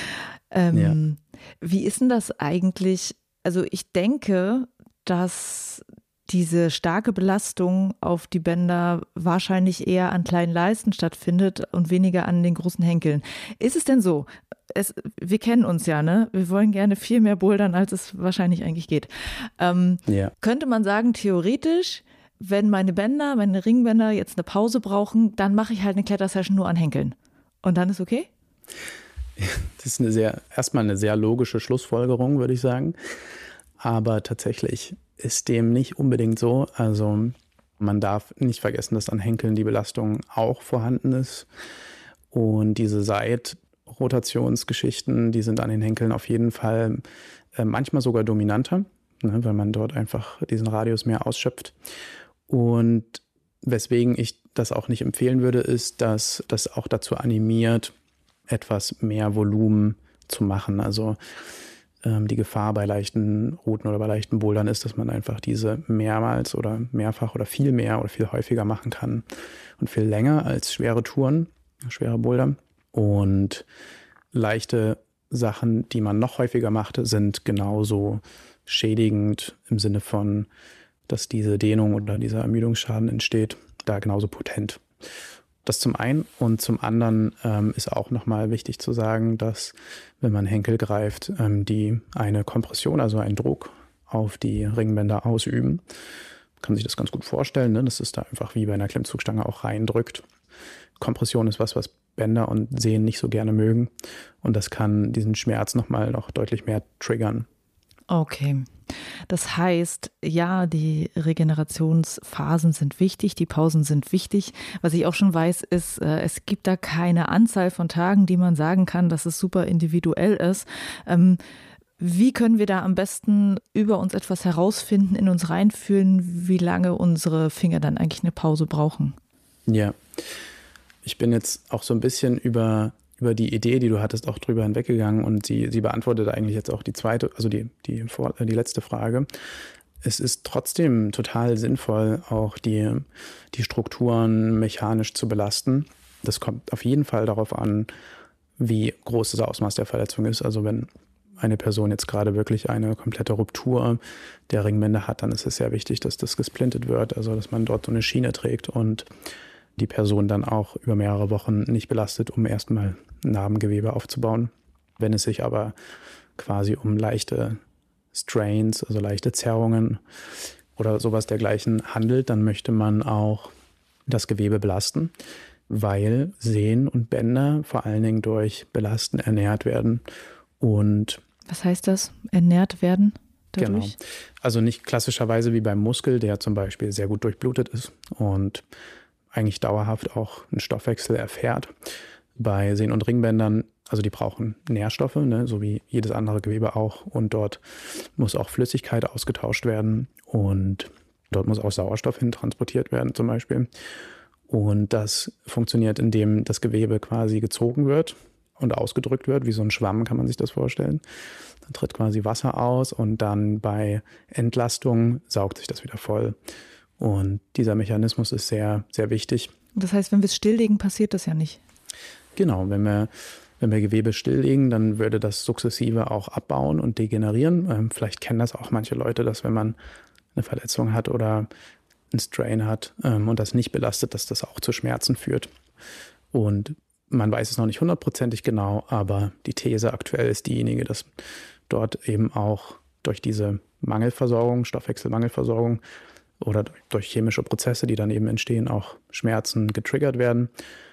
Wie ist denn das eigentlich? Also ich denke, dass diese starke Belastung auf die Bänder wahrscheinlich eher an kleinen Leisten stattfindet und weniger an den großen Henkeln. Ist es denn so? Wir kennen uns ja, ne? Wir wollen gerne viel mehr bouldern, als es wahrscheinlich eigentlich geht. Könnte man sagen, theoretisch, wenn meine Ringbänder jetzt eine Pause brauchen, dann mache ich halt eine Klettersession nur an Henkeln. Und dann ist okay? Das ist erstmal eine sehr logische Schlussfolgerung, würde ich sagen. Aber tatsächlich ist dem nicht unbedingt so. Also man darf nicht vergessen, dass an Henkeln die Belastung auch vorhanden ist. Und diese Seitrotationsgeschichten, die sind an den Henkeln auf jeden Fall manchmal sogar dominanter, ne, weil man dort einfach diesen Radius mehr ausschöpft. Und weswegen ich das auch nicht empfehlen würde, ist, dass das auch dazu animiert, etwas mehr Volumen zu machen. Also die Gefahr bei leichten Routen oder bei leichten Bouldern ist, dass man einfach diese mehrmals oder mehrfach oder viel mehr oder viel häufiger machen kann und viel länger als schwere Touren, schwere Boulder. Und leichte Sachen, die man noch häufiger macht, sind genauso schädigend im Sinne von, dass diese Dehnung oder dieser Ermüdungsschaden entsteht, da genauso potent. Das zum einen und zum anderen ist auch nochmal wichtig zu sagen, dass wenn man Henkel greift, die eine Kompression, also einen Druck auf die Ringbänder ausüben. Kann sich das ganz gut vorstellen, ne? Das ist da einfach wie bei einer Klimmzugstange auch reindrückt. Kompression ist was Bänder und Sehnen nicht so gerne mögen und das kann diesen Schmerz nochmal noch deutlich mehr triggern. Okay. Das heißt, ja, die Regenerationsphasen sind wichtig, die Pausen sind wichtig. Was ich auch schon weiß, ist, es gibt da keine Anzahl von Tagen, die man sagen kann, dass es super individuell ist. Wie können wir da am besten über uns etwas herausfinden, in uns reinfühlen, wie lange unsere Finger dann eigentlich eine Pause brauchen? Ja, ich bin jetzt auch so ein bisschen über die Idee, die du hattest, auch drüber hinweggegangen und sie beantwortet eigentlich jetzt auch die zweite, also die letzte Frage. Es ist trotzdem total sinnvoll, auch die Strukturen mechanisch zu belasten. Das kommt auf jeden Fall darauf an, wie groß das Ausmaß der Verletzung ist. Also wenn eine Person jetzt gerade wirklich eine komplette Ruptur der Ringbänder hat, dann ist es sehr wichtig, dass das gesplintet wird, also dass man dort so eine Schiene trägt und die Person dann auch über mehrere Wochen nicht belastet, um erstmal Narbengewebe aufzubauen. Wenn es sich aber quasi um leichte Strains, also leichte Zerrungen oder sowas dergleichen handelt, dann möchte man auch das Gewebe belasten, weil Sehnen und Bänder vor allen Dingen durch Belasten ernährt werden. Und was heißt das? Ernährt werden dadurch? Genau. Also nicht klassischerweise wie beim Muskel, der zum Beispiel sehr gut durchblutet ist und eigentlich dauerhaft auch einen Stoffwechsel erfährt. Bei Sehnen- und Ringbändern Also die brauchen Nährstoffe, ne, so wie jedes andere Gewebe auch. Und dort muss auch Flüssigkeit ausgetauscht werden und dort muss auch Sauerstoff hin transportiert werden zum Beispiel. Und das funktioniert, indem das Gewebe quasi gezogen wird und ausgedrückt wird, wie so ein Schwamm kann man sich das vorstellen. Dann tritt quasi Wasser aus und dann bei Entlastung saugt sich das wieder voll. Und dieser Mechanismus ist sehr, sehr wichtig. Das heißt, wenn wir es stilllegen, passiert das ja nicht. Genau, wenn wir Gewebe stilllegen, dann würde das sukzessive auch abbauen und degenerieren. Vielleicht kennen das auch manche Leute, dass wenn man eine Verletzung hat oder einen Strain hat und das nicht belastet, dass das auch zu Schmerzen führt. Und man weiß es noch nicht 100%ig genau, aber die These aktuell ist diejenige, dass dort eben auch durch diese Mangelversorgung, Stoffwechselmangelversorgung oder durch chemische Prozesse, die dann eben entstehen, auch Schmerzen getriggert werden.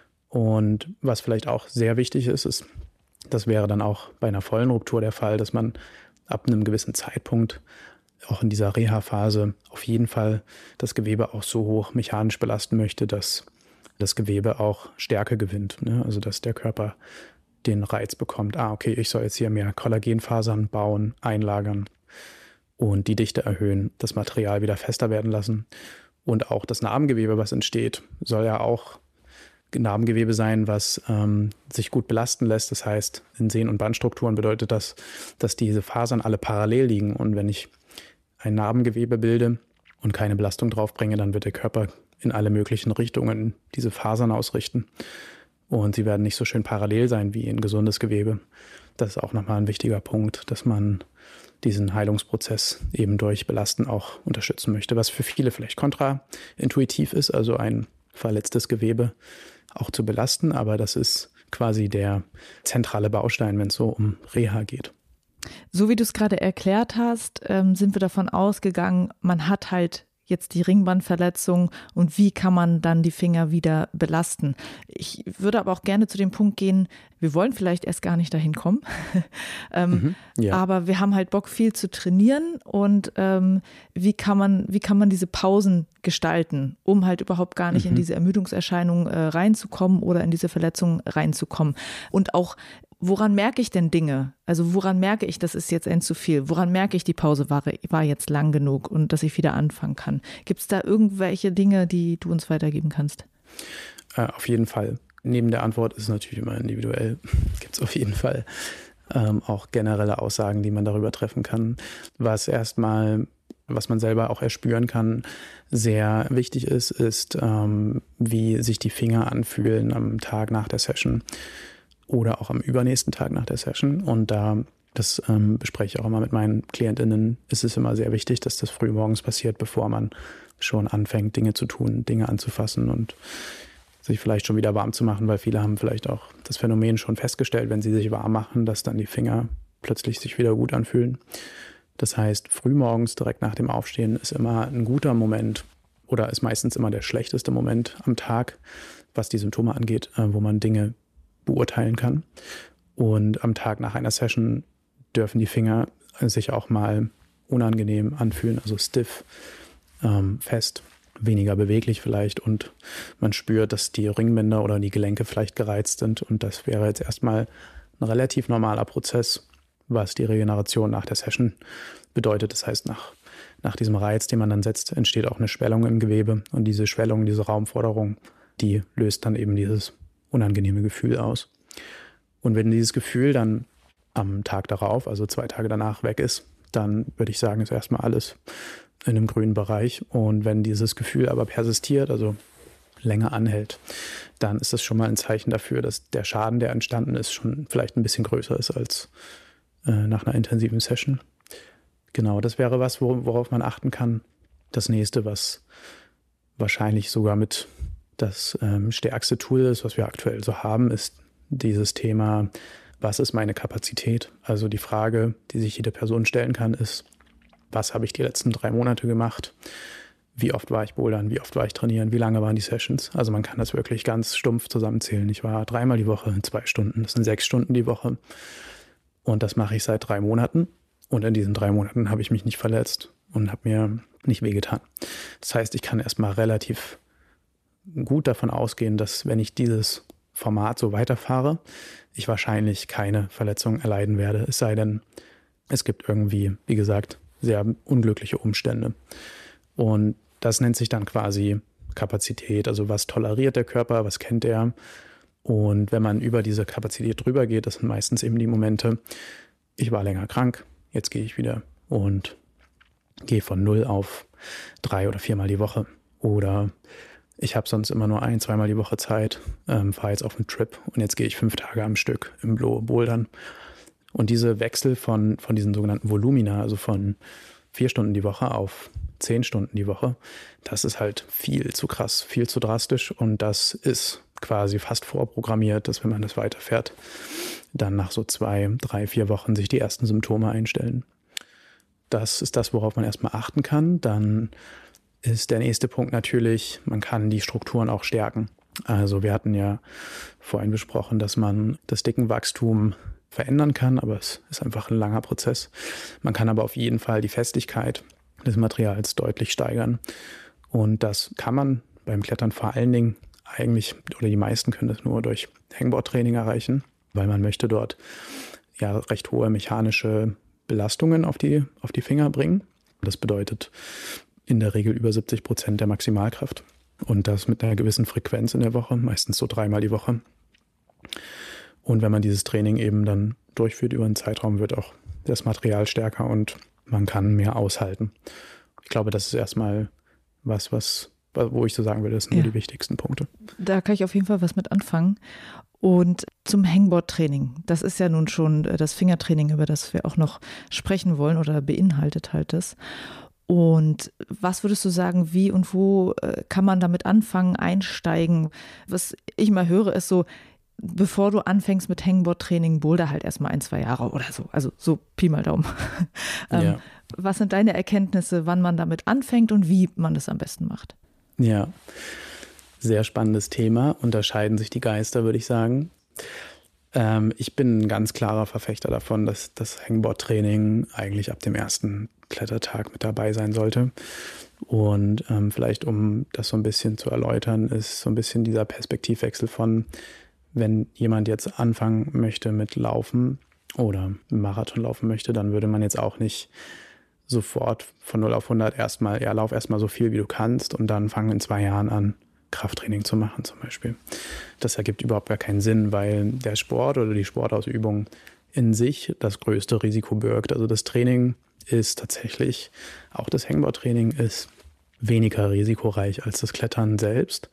Und was vielleicht auch sehr wichtig ist, das wäre dann auch bei einer vollen Ruptur der Fall, dass man ab einem gewissen Zeitpunkt auch in dieser Reha-Phase auf jeden Fall das Gewebe auch so hoch mechanisch belasten möchte, dass das Gewebe auch Stärke gewinnt. Ne? Also dass der Körper den Reiz bekommt, okay, ich soll jetzt hier mehr Kollagenfasern bauen, einlagern und die Dichte erhöhen, das Material wieder fester werden lassen. Und auch das Narbengewebe, was entsteht, soll ja auch Narbengewebe sein, was sich gut belasten lässt. Das heißt, in Sehnen- und Bandstrukturen bedeutet das, dass diese Fasern alle parallel liegen. Und wenn ich ein Narbengewebe bilde und keine Belastung draufbringe, dann wird der Körper in alle möglichen Richtungen diese Fasern ausrichten. Und sie werden nicht so schön parallel sein wie ein gesundes Gewebe. Das ist auch nochmal ein wichtiger Punkt, dass man diesen Heilungsprozess eben durch Belasten auch unterstützen möchte, was für viele vielleicht kontraintuitiv ist, also ein verletztes Gewebe auch zu belasten, aber das ist quasi der zentrale Baustein, wenn es so um Reha geht. So wie du es gerade erklärt hast, sind wir davon ausgegangen, man hat halt jetzt die Ringbandverletzung und wie kann man dann die Finger wieder belasten. Ich würde aber auch gerne zu dem Punkt gehen, wir wollen vielleicht erst gar nicht dahin kommen, ja. Aber wir haben halt Bock, viel zu trainieren und wie kann man diese Pausen gestalten, um halt überhaupt gar nicht in diese Ermüdungserscheinung reinzukommen oder in diese Verletzung reinzukommen. Und auch, woran merke ich denn Dinge? Also woran merke ich, das ist jetzt ein zu viel? Woran merke ich, die Pause war jetzt lang genug und dass ich wieder anfangen kann? Gibt es da irgendwelche Dinge, die du uns weitergeben kannst? Auf jeden Fall. Neben der Antwort ist es natürlich immer individuell. Gibt es auf jeden Fall auch generelle Aussagen, die man darüber treffen kann. Was man selber auch erspüren kann, sehr wichtig ist, wie sich die Finger anfühlen am Tag nach der Session oder auch am übernächsten Tag nach der Session. Und das bespreche ich auch immer mit meinen KlientInnen, ist es immer sehr wichtig, dass das frühmorgens passiert, bevor man schon anfängt, Dinge zu tun, Dinge anzufassen und sich vielleicht schon wieder warm zu machen, weil viele haben vielleicht auch das Phänomen schon festgestellt, wenn sie sich warm machen, dass dann die Finger plötzlich sich wieder gut anfühlen. Das heißt, frühmorgens direkt nach dem Aufstehen ist immer ein guter Moment oder ist meistens immer der schlechteste Moment am Tag, was die Symptome angeht, wo man Dinge beurteilen kann. Und am Tag nach einer Session dürfen die Finger sich auch mal unangenehm anfühlen, also stiff, fest, weniger beweglich vielleicht und man spürt, dass die Ringbänder oder die Gelenke vielleicht gereizt sind und das wäre jetzt erstmal ein relativ normaler Prozess, was die Regeneration nach der Session bedeutet. Das heißt, nach diesem Reiz, den man dann setzt, entsteht auch eine Schwellung im Gewebe und diese Schwellung, diese Raumforderung, die löst dann eben dieses unangenehme Gefühl aus. Und wenn dieses Gefühl dann am Tag darauf, also 2 Tage danach weg ist, dann würde ich sagen, ist erstmal alles in einem grünen Bereich. Und wenn dieses Gefühl aber persistiert, also länger anhält, dann ist das schon mal ein Zeichen dafür, dass der Schaden, der entstanden ist, schon vielleicht ein bisschen größer ist als nach einer intensiven Session. Genau, das wäre was, worauf man achten kann. Das nächste, was wahrscheinlich sogar mit das stärkste Tool ist, was wir aktuell so haben, ist dieses Thema, was ist meine Kapazität? Also die Frage, die sich jede Person stellen kann, ist, was habe ich die letzten 3 Monate gemacht? Wie oft war ich bouldern? Wie oft war ich trainieren? Wie lange waren die Sessions? Also man kann das wirklich ganz stumpf zusammenzählen. Ich war 3-mal die Woche, 2 Stunden. Das sind 6 Stunden die Woche. Und das mache ich seit 3 Monaten. Und in diesen 3 Monaten habe ich mich nicht verletzt und habe mir nicht wehgetan. Das heißt, ich kann erstmal relativ gut davon ausgehen, dass wenn ich dieses Format so weiterfahre, ich wahrscheinlich keine Verletzung erleiden werde. Es sei denn, es gibt irgendwie, wie gesagt, sehr unglückliche Umstände. Und das nennt sich dann quasi Kapazität. Also was toleriert der Körper, was kennt er? Und wenn man über diese Kapazität drüber geht, das sind meistens eben die Momente, ich war länger krank, jetzt gehe ich wieder und gehe von 0 auf 3 oder 4 Mal die Woche. Oder ich habe sonst immer nur 1-2 Mal die Woche Zeit, fahre jetzt auf einen Trip und jetzt gehe ich 5 Tage am Stück im Bouldern. Und diese Wechsel von diesen sogenannten Volumina, also von 4 Stunden die Woche auf 10 Stunden die Woche, das ist halt viel zu krass, viel zu drastisch. Und das ist quasi fast vorprogrammiert, dass wenn man das weiterfährt, dann nach so 2, 3, 4 Wochen sich die ersten Symptome einstellen. Das ist das, worauf man erstmal achten kann. Dann ist der nächste Punkt natürlich, man kann die Strukturen auch stärken. Also wir hatten ja vorhin besprochen, dass man das Dickenwachstum verändern kann, aber es ist einfach ein langer Prozess. Man kann aber auf jeden Fall die Festigkeit des Materials deutlich steigern. Und das kann man beim Klettern vor allen Dingen eigentlich, oder die meisten können das nur durch Hangboard-Training erreichen, weil man möchte dort ja recht hohe mechanische Belastungen auf die Finger bringen. Das bedeutet in der Regel über 70% der Maximalkraft. Und das mit einer gewissen Frequenz in der Woche, meistens so 3-mal die Woche. Und wenn man dieses Training eben dann durchführt über einen Zeitraum, wird auch das Material stärker und man kann mehr aushalten. Ich glaube, das ist erstmal was, wo ich so sagen würde, das sind nur die wichtigsten Punkte. Da kann ich auf jeden Fall was mit anfangen. Und zum Hangboard-Training, das ist ja nun schon das Fingertraining, über das wir auch noch sprechen wollen oder beinhaltet halt das. Und was würdest du sagen, wie und wo kann man damit anfangen, einsteigen? Was ich mal höre, ist so, bevor du anfängst mit Hangboard-Training, boulder halt erstmal 1-2 Jahre oder so. Also so Pi mal Daumen. Ja. Was sind deine Erkenntnisse, wann man damit anfängt und wie man das am besten macht? Ja, sehr spannendes Thema. Unterscheiden sich die Geister, würde ich sagen. Ich bin ein ganz klarer Verfechter davon, dass das Hangboard-Training eigentlich ab dem ersten Klettertag mit dabei sein sollte. Und vielleicht, um das so ein bisschen zu erläutern, ist so ein bisschen dieser Perspektivwechsel von, wenn jemand jetzt anfangen möchte mit Laufen oder Marathon laufen möchte, dann würde man jetzt auch nicht sofort von 0 auf 100 lauf erstmal so viel, wie du kannst und dann fangen in 2 Jahren an, Krafttraining zu machen zum Beispiel. Das ergibt überhaupt gar keinen Sinn, weil der Sport oder die Sportausübung in sich das größte Risiko birgt. Also das Training ist tatsächlich, auch das Hangboard-Training ist weniger risikoreich als das Klettern selbst,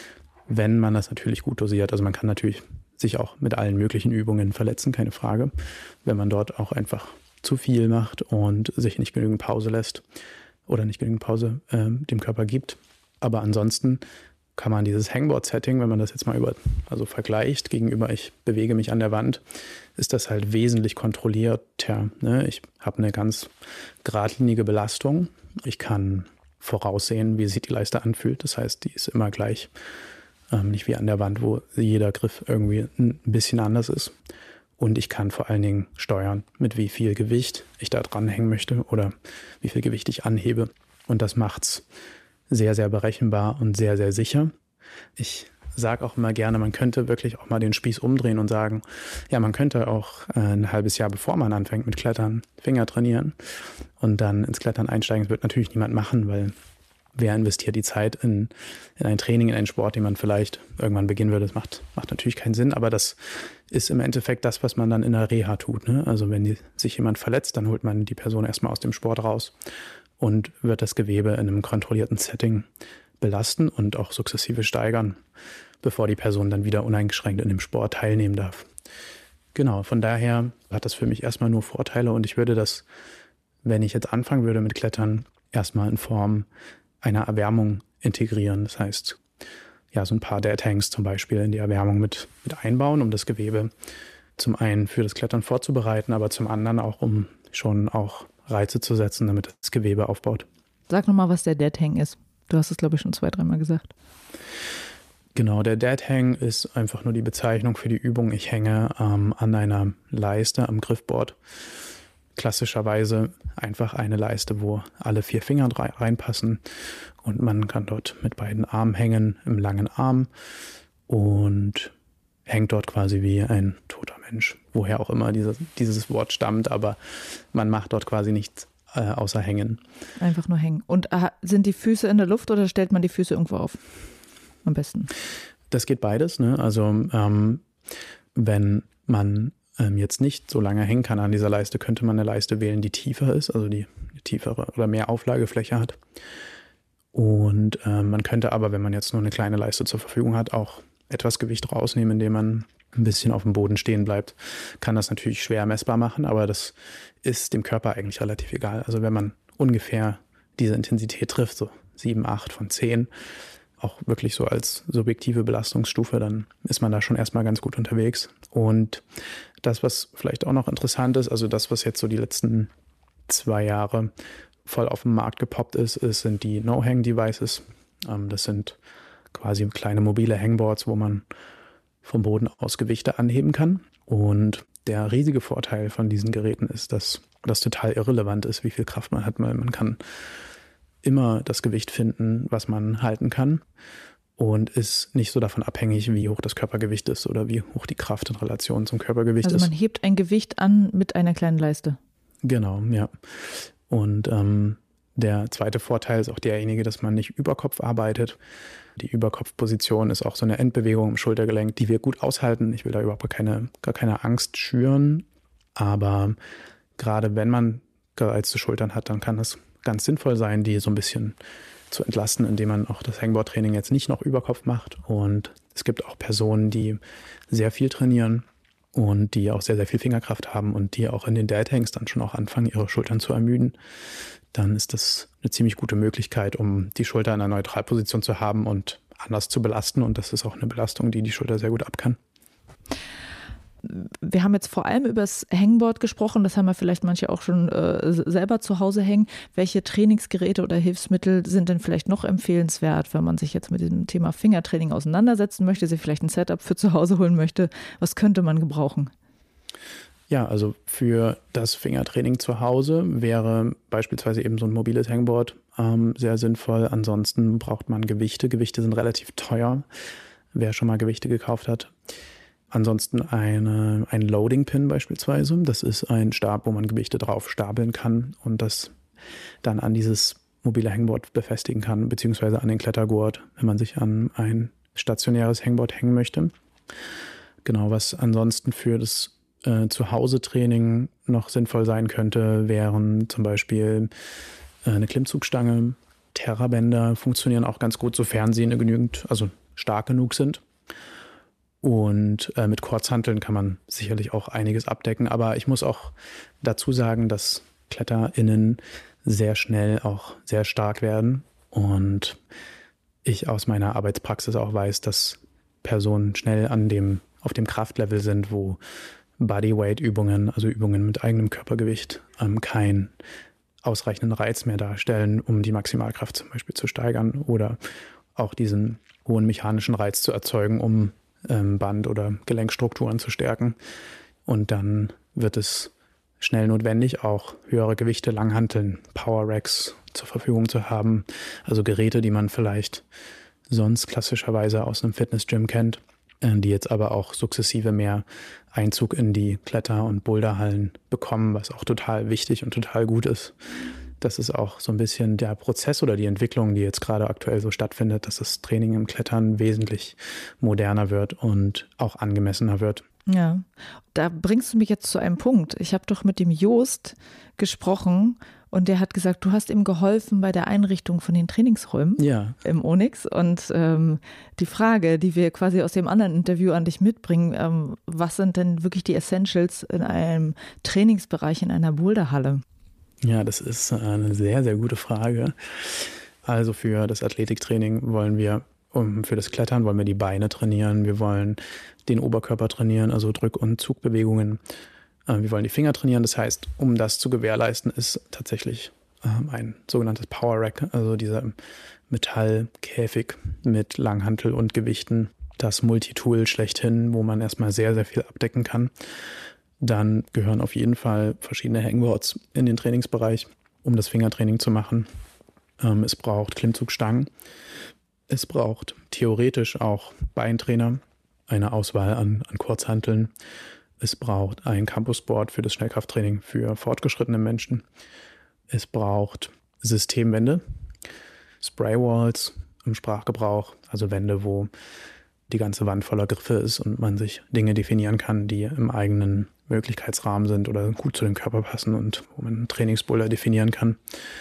wenn man das natürlich gut dosiert. Also man kann natürlich sich auch mit allen möglichen Übungen verletzen, keine Frage, wenn man dort auch einfach zu viel macht und sich nicht genügend Pause lässt oder nicht genügend Pause dem Körper gibt. Aber ansonsten kann man dieses Hangboard-Setting, wenn man das jetzt mal vergleicht gegenüber ich bewege mich an der Wand, ist das halt wesentlich kontrollierter. Ne? Ich habe eine ganz geradlinige Belastung. Ich kann voraussehen, wie sich die Leiste anfühlt. Das heißt, die ist immer gleich. Nicht wie an der Wand, wo jeder Griff irgendwie ein bisschen anders ist. Und ich kann vor allen Dingen steuern, mit wie viel Gewicht ich da dranhängen möchte oder wie viel Gewicht ich anhebe. Und das macht's sehr, sehr berechenbar und sehr, sehr sicher. Ich sage auch immer gerne, man könnte wirklich auch mal den Spieß umdrehen und sagen, ja, man könnte auch ein halbes Jahr, bevor man anfängt mit Klettern, Finger trainieren und dann ins Klettern einsteigen. Das wird natürlich niemand machen, weil wer investiert die Zeit in ein Training, in einen Sport, den man vielleicht irgendwann beginnen würde? Das macht natürlich keinen Sinn, aber das ist im Endeffekt das, was man dann in der Reha tut. Ne? Also wenn sich jemand verletzt, dann holt man die Person erstmal aus dem Sport raus und wird das Gewebe in einem kontrollierten Setting belasten und auch sukzessive steigern, bevor die Person dann wieder uneingeschränkt in dem Sport teilnehmen darf. Genau, von daher hat das für mich erstmal nur Vorteile und ich würde das, wenn ich jetzt anfangen würde mit Klettern, erstmal in Form einer Erwärmung integrieren. Das heißt, ja, so ein paar Dead Hangs zum Beispiel in die Erwärmung mit einbauen, um das Gewebe zum einen für das Klettern vorzubereiten, aber zum anderen auch, um schon auch Reize zu setzen, damit das Gewebe aufbaut. Sag nochmal, was der Dead Hang ist. Du hast es, glaube ich, schon 2-3 Mal gesagt. Genau, der Dead Hang ist einfach nur die Bezeichnung für die Übung. Ich hänge an einer Leiste am Griffboard. Klassischerweise einfach eine Leiste, wo alle 4 Finger reinpassen und man kann dort mit beiden Armen hängen, im langen Arm und hängt dort quasi wie ein toter Mensch. Woher auch immer dieses Wort stammt, aber man macht dort quasi nichts außer hängen. Einfach nur hängen. Und sind die Füße in der Luft oder stellt man die Füße irgendwo auf? Am besten. Das geht beides, ne? Also wenn man jetzt nicht so lange hängen kann an dieser Leiste, könnte man eine Leiste wählen, die tiefer ist, also die tiefere oder mehr Auflagefläche hat. Und man könnte aber, wenn man jetzt nur eine kleine Leiste zur Verfügung hat, auch etwas Gewicht rausnehmen, indem man ein bisschen auf dem Boden stehen bleibt. Kann das natürlich schwer messbar machen, aber das ist dem Körper eigentlich relativ egal. Also wenn man ungefähr diese Intensität trifft, so 7, 8 von 10, auch wirklich so als subjektive Belastungsstufe, dann ist man da schon erstmal ganz gut unterwegs. Und das, was vielleicht auch noch interessant ist, also das, was jetzt so die letzten 2 Jahre voll auf dem Markt gepoppt ist, sind die No-Hang-Devices. Das sind quasi kleine mobile Hangboards, wo man vom Boden aus Gewichte anheben kann. Und der riesige Vorteil von diesen Geräten ist, dass das total irrelevant ist, wie viel Kraft man hat. Man kann immer das Gewicht finden, was man halten kann und ist nicht so davon abhängig, wie hoch das Körpergewicht ist oder wie hoch die Kraft in Relation zum Körpergewicht ist. Also man hebt ein Gewicht an mit einer kleinen Leiste. Genau, ja. Und der zweite Vorteil ist auch derjenige, dass man nicht über Kopf arbeitet. Die Überkopfposition ist auch so eine Endbewegung im Schultergelenk, die wir gut aushalten. Ich will da überhaupt gar keine Angst schüren. Aber gerade wenn man gereizte Schultern hat, dann kann es ganz sinnvoll sein, die so ein bisschen zu entlasten, indem man auch das Hangboard-Training jetzt nicht noch über Kopf macht. Und es gibt auch Personen, die sehr viel trainieren und die auch sehr, sehr viel Fingerkraft haben und die auch in den Dead Hangs dann schon auch anfangen, ihre Schultern zu ermüden. Dann ist das eine ziemlich gute Möglichkeit, um die Schulter in einer Neutralposition zu haben und anders zu belasten. Und das ist auch eine Belastung, die Schulter sehr gut ab kann. Wir haben jetzt vor allem über das Hangboard gesprochen. Das haben ja vielleicht manche auch schon selber zu Hause hängen. Welche Trainingsgeräte oder Hilfsmittel sind denn vielleicht noch empfehlenswert, wenn man sich jetzt mit dem Thema Fingertraining auseinandersetzen möchte, sich vielleicht ein Setup für zu Hause holen möchte? Was könnte man gebrauchen? Ja, also für das Fingertraining zu Hause wäre beispielsweise eben so ein mobiles Hangboard sehr sinnvoll. Ansonsten braucht man Gewichte. Gewichte sind relativ teuer, wer schon mal Gewichte gekauft hat. Ansonsten ein Loading-Pin beispielsweise. Das ist ein Stab, wo man Gewichte drauf stapeln kann und das dann an dieses mobile Hangboard befestigen kann, beziehungsweise an den Klettergurt, wenn man sich an ein stationäres Hangboard hängen möchte. Genau, was ansonsten für das Zuhause-Training noch sinnvoll sein könnte, wären zum Beispiel eine Klimmzugstange. Terrabänder funktionieren auch ganz gut, sofern sie also stark genug sind. Und mit Kurzhanteln kann man sicherlich auch einiges abdecken. Aber ich muss auch dazu sagen, dass KletterInnen sehr schnell auch sehr stark werden. Und ich aus meiner Arbeitspraxis auch weiß, dass Personen schnell auf dem Kraftlevel sind, wo Bodyweight-Übungen, also Übungen mit eigenem Körpergewicht, keinen ausreichenden Reiz mehr darstellen, um die Maximalkraft zum Beispiel zu steigern oder auch diesen hohen mechanischen Reiz zu erzeugen, um Band- oder Gelenkstrukturen zu stärken. Und dann wird es schnell notwendig, auch höhere Gewichte, Langhanteln, Power Racks zur Verfügung zu haben. Also Geräte, die man vielleicht sonst klassischerweise aus einem Fitnessgym kennt, die jetzt aber auch sukzessive mehr Einzug in die Kletter- und Boulderhallen bekommen, was auch total wichtig und total gut ist. Das ist auch so ein bisschen der Prozess oder die Entwicklung, die jetzt gerade aktuell so stattfindet, dass das Training im Klettern wesentlich moderner wird und auch angemessener wird. Ja, da bringst du mich jetzt zu einem Punkt. Ich habe doch mit dem Jost gesprochen und der hat gesagt, du hast ihm geholfen bei der Einrichtung von den Trainingsräumen im Onyx. Und die Frage, die wir quasi aus dem anderen Interview an dich mitbringen, was sind denn wirklich die Essentials in einem Trainingsbereich in einer Boulderhalle? Ja, das ist eine sehr, sehr gute Frage. Also für das Athletiktraining für das Klettern wollen wir die Beine trainieren, wir wollen den Oberkörper trainieren, also Drück- und Zugbewegungen. Wir wollen die Finger trainieren. Das heißt, um das zu gewährleisten, ist tatsächlich ein sogenanntes Power Rack, also dieser Metallkäfig mit Langhantel und Gewichten, das Multitool schlechthin, wo man erstmal sehr, sehr viel abdecken kann. Dann gehören auf jeden Fall verschiedene Hangboards in den Trainingsbereich, um das Fingertraining zu machen. Es braucht Klimmzugstangen. Es braucht theoretisch auch Beintrainer. eine Auswahl an Kurzhanteln. Es braucht ein Campusboard für das Schnellkrafttraining für fortgeschrittene Menschen. Es braucht Systemwände, Spraywalls im Sprachgebrauch, also Wände, wo die ganze Wand voller Griffe ist und man sich Dinge definieren kann, die im eigenen Möglichkeitsrahmen sind oder gut zu dem Körper passen und wo man einen Trainingsboulder definieren kann.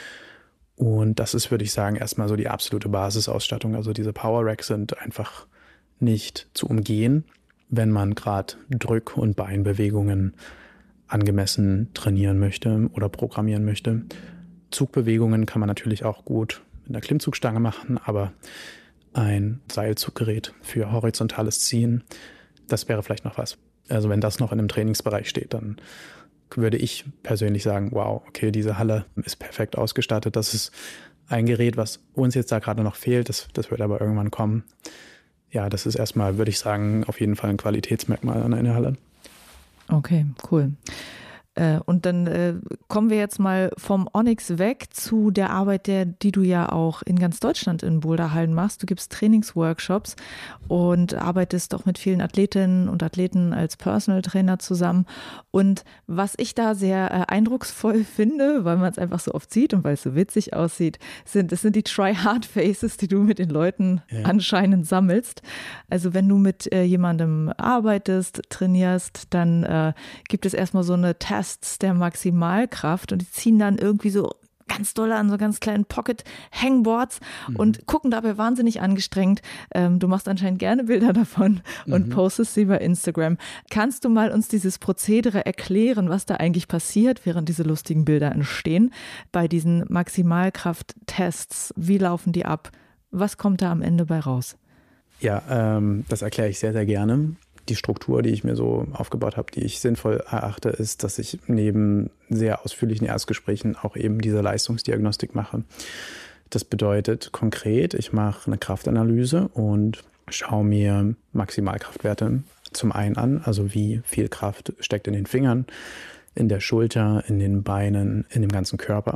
Und das ist, würde ich sagen, erstmal so die absolute Basisausstattung. Also diese Power Racks sind einfach nicht zu umgehen, wenn man gerade Drück- und Beinbewegungen angemessen trainieren möchte oder programmieren möchte. Zugbewegungen kann man natürlich auch gut mit einer Klimmzugstange machen, aber ein Seilzuggerät für horizontales Ziehen, das wäre vielleicht noch was. Also wenn das noch in einem Trainingsbereich steht, dann würde ich persönlich sagen, wow, okay, diese Halle ist perfekt ausgestattet. Das ist ein Gerät, was uns jetzt da gerade noch fehlt. Das wird aber irgendwann kommen. Ja, das ist erstmal, würde ich sagen, auf jeden Fall ein Qualitätsmerkmal an einer Halle. Okay, cool. Und dann kommen wir jetzt mal vom Onyx weg zu der Arbeit, die du ja auch in ganz Deutschland in Boulderhallen machst. Du gibst Trainingsworkshops und arbeitest auch mit vielen Athletinnen und Athleten als Personal Trainer zusammen. Und was ich da sehr eindrucksvoll finde, weil man es einfach so oft sieht und weil es so witzig aussieht, sind die Try-Hard-Faces, die du mit den Leuten anscheinend sammelst. Also wenn du mit jemandem arbeitest, trainierst, dann gibt es erstmal so eine Tests der Maximalkraft und die ziehen dann irgendwie so ganz doll an so ganz kleinen Pocket-Hangboards und gucken dabei wahnsinnig angestrengt. Du machst anscheinend gerne Bilder davon und postest sie bei Instagram. Kannst du mal uns dieses Prozedere erklären, was da eigentlich passiert, während diese lustigen Bilder entstehen bei diesen Maximalkraft-Tests? Wie laufen die ab? Was kommt da am Ende bei raus? Ja, das erkläre ich sehr, sehr gerne. Die Struktur, die ich mir so aufgebaut habe, die ich sinnvoll erachte, ist, dass ich neben sehr ausführlichen Erstgesprächen auch eben diese Leistungsdiagnostik mache. Das bedeutet konkret, ich mache eine Kraftanalyse und schaue mir Maximalkraftwerte zum einen an, also wie viel Kraft steckt in den Fingern, in der Schulter, in den Beinen, in dem ganzen Körper.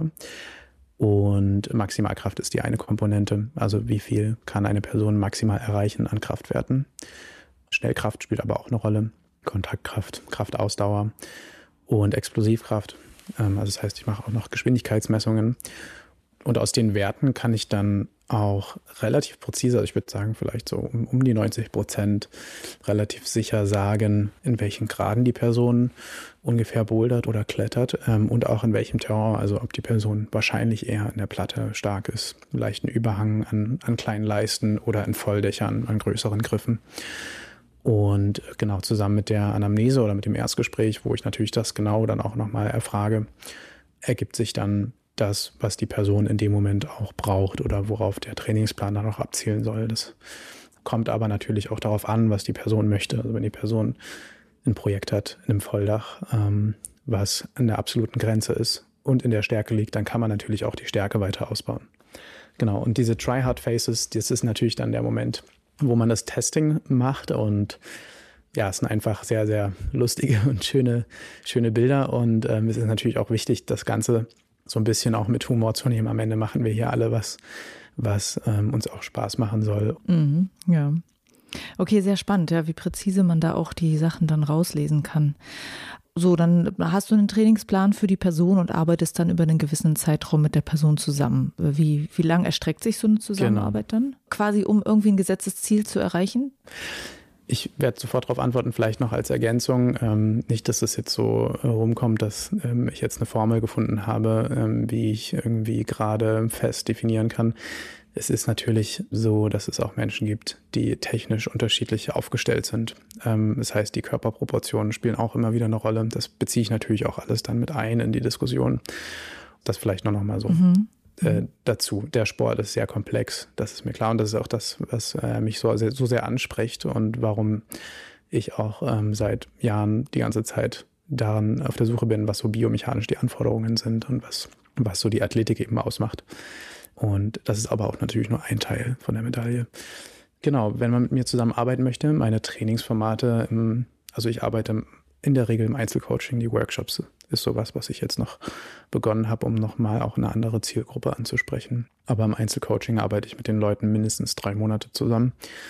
Und Maximalkraft ist die eine Komponente, also wie viel kann eine Person maximal erreichen an Kraftwerten. Schnellkraft spielt aber auch eine Rolle, Kontaktkraft, Kraftausdauer und Explosivkraft. Also das heißt, ich mache auch noch Geschwindigkeitsmessungen. Und aus den Werten kann ich dann auch relativ präzise, also ich würde sagen vielleicht so um die 90% relativ sicher sagen, in welchen Graden die Person ungefähr bouldert oder klettert und auch in welchem Terrain, also ob die Person wahrscheinlich eher in der Platte stark ist, einen leichten Überhang an kleinen Leisten oder in Volldächern, an größeren Griffen. Und genau zusammen mit der Anamnese oder mit dem Erstgespräch, wo ich natürlich das genau dann auch nochmal erfrage, ergibt sich dann das, was die Person in dem Moment auch braucht oder worauf der Trainingsplan dann auch abzielen soll. Das kommt aber natürlich auch darauf an, was die Person möchte. Also wenn die Person ein Projekt hat in einem Volldach, was an der absoluten Grenze ist und in der Stärke liegt, dann kann man natürlich auch die Stärke weiter ausbauen. Genau, und diese Try-Hard-Faces, das ist natürlich dann der Moment, wo man das Testing macht und ja, es sind einfach sehr, sehr lustige und schöne Bilder und es ist natürlich auch wichtig, das Ganze so ein bisschen auch mit Humor zu nehmen. Am Ende machen wir hier alle was uns auch Spaß machen soll. Mhm, ja. Okay, sehr spannend, ja, wie präzise man da auch die Sachen dann rauslesen kann. So, dann hast du einen Trainingsplan für die Person und arbeitest dann über einen gewissen Zeitraum mit der Person zusammen. Wie lang erstreckt sich so eine Zusammenarbeit dann? Quasi, um irgendwie ein gesetztes Ziel zu erreichen? Ich werde sofort darauf antworten, vielleicht noch als Ergänzung. Nicht, dass es jetzt so rumkommt, dass ich jetzt eine Formel gefunden habe, wie ich irgendwie gerade fest definieren kann. Es ist natürlich so, dass es auch Menschen gibt, die technisch unterschiedlich aufgestellt sind. Das heißt, die Körperproportionen spielen auch immer wieder eine Rolle. Das beziehe ich natürlich auch alles dann mit ein in die Diskussion. Das vielleicht noch mal so dazu. Der Sport ist sehr komplex, das ist mir klar. Und das ist auch das, was mich so sehr anspricht und warum ich auch seit Jahren die ganze Zeit daran auf der Suche bin, was so biomechanisch die Anforderungen sind und was so die Athletik eben ausmacht. Und das ist aber auch natürlich nur ein Teil von der Medaille. Genau, wenn man mit mir zusammenarbeiten möchte, meine Trainingsformate, also ich arbeite in der Regel im Einzelcoaching, die Workshops ist sowas, was ich jetzt noch begonnen habe, um nochmal auch eine andere Zielgruppe anzusprechen. Aber im Einzelcoaching arbeite ich mit den Leuten mindestens 3 Monate zusammen.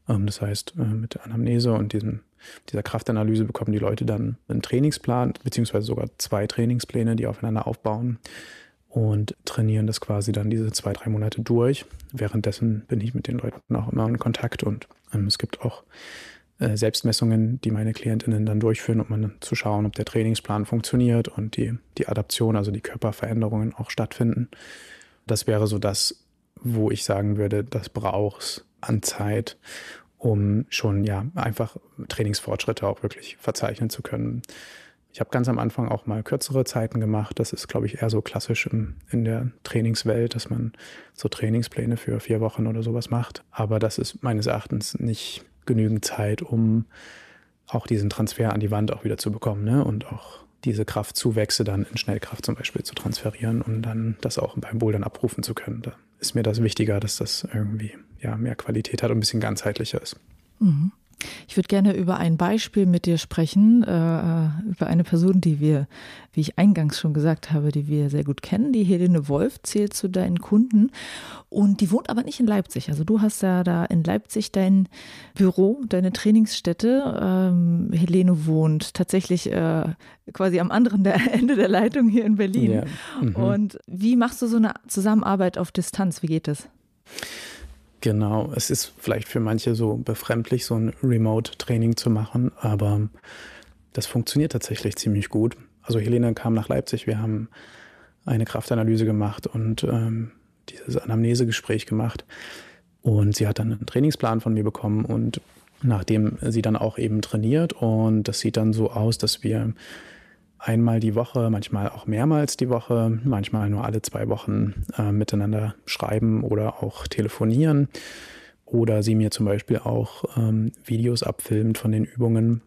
Das heißt, mit der Anamnese und dieser Kraftanalyse bekommen die Leute dann einen Trainingsplan, beziehungsweise sogar 2 Trainingspläne, die aufeinander aufbauen und trainieren das quasi dann diese 2-3 Monate durch. Währenddessen bin ich mit den Leuten auch immer in Kontakt und es gibt auch Selbstmessungen, die meine KlientInnen dann durchführen, um dann zu schauen, ob der Trainingsplan funktioniert und die Adaption, also die Körperveränderungen auch stattfinden. Das wäre so das, wo ich sagen würde, das braucht's an Zeit, um schon einfach Trainingsfortschritte auch wirklich verzeichnen zu können. Ich habe ganz am Anfang auch mal kürzere Zeiten gemacht. Das ist, glaube ich, eher so klassisch in der Trainingswelt, dass man so Trainingspläne für 4 Wochen oder sowas macht. Aber das ist meines Erachtens nicht genügend Zeit, um auch diesen Transfer an die Wand auch wieder zu bekommen, ne? Und auch diese Kraftzuwächse dann in Schnellkraft zum Beispiel zu transferieren und dann das auch beim Bouldern abrufen zu können. Da ist mir das wichtiger, dass das irgendwie mehr Qualität hat und ein bisschen ganzheitlicher ist. Mhm. Ich würde gerne über ein Beispiel mit dir sprechen, über eine Person, die wir, wie ich eingangs schon gesagt habe, die wir sehr gut kennen. Die Helene Wolf zählt zu deinen Kunden und die wohnt aber nicht in Leipzig. Also du hast ja da in Leipzig dein Büro, deine Trainingsstätte. Helene wohnt tatsächlich quasi am anderen Ende der Leitung hier in Berlin. Ja. Mhm. Und wie machst du so eine Zusammenarbeit auf Distanz? Wie geht das? Genau, es ist vielleicht für manche so befremdlich, so ein Remote-Training zu machen, aber das funktioniert tatsächlich ziemlich gut. Also Helene kam nach Leipzig, wir haben eine Kraftanalyse gemacht und dieses Anamnesegespräch gemacht und sie hat dann einen Trainingsplan von mir bekommen und nachdem sie dann auch eben trainiert und das sieht dann so aus, dass wir einmal die Woche, manchmal auch mehrmals die Woche, manchmal nur alle 2 Wochen miteinander schreiben oder auch telefonieren. Oder sie mir zum Beispiel auch Videos abfilmt von den Übungen.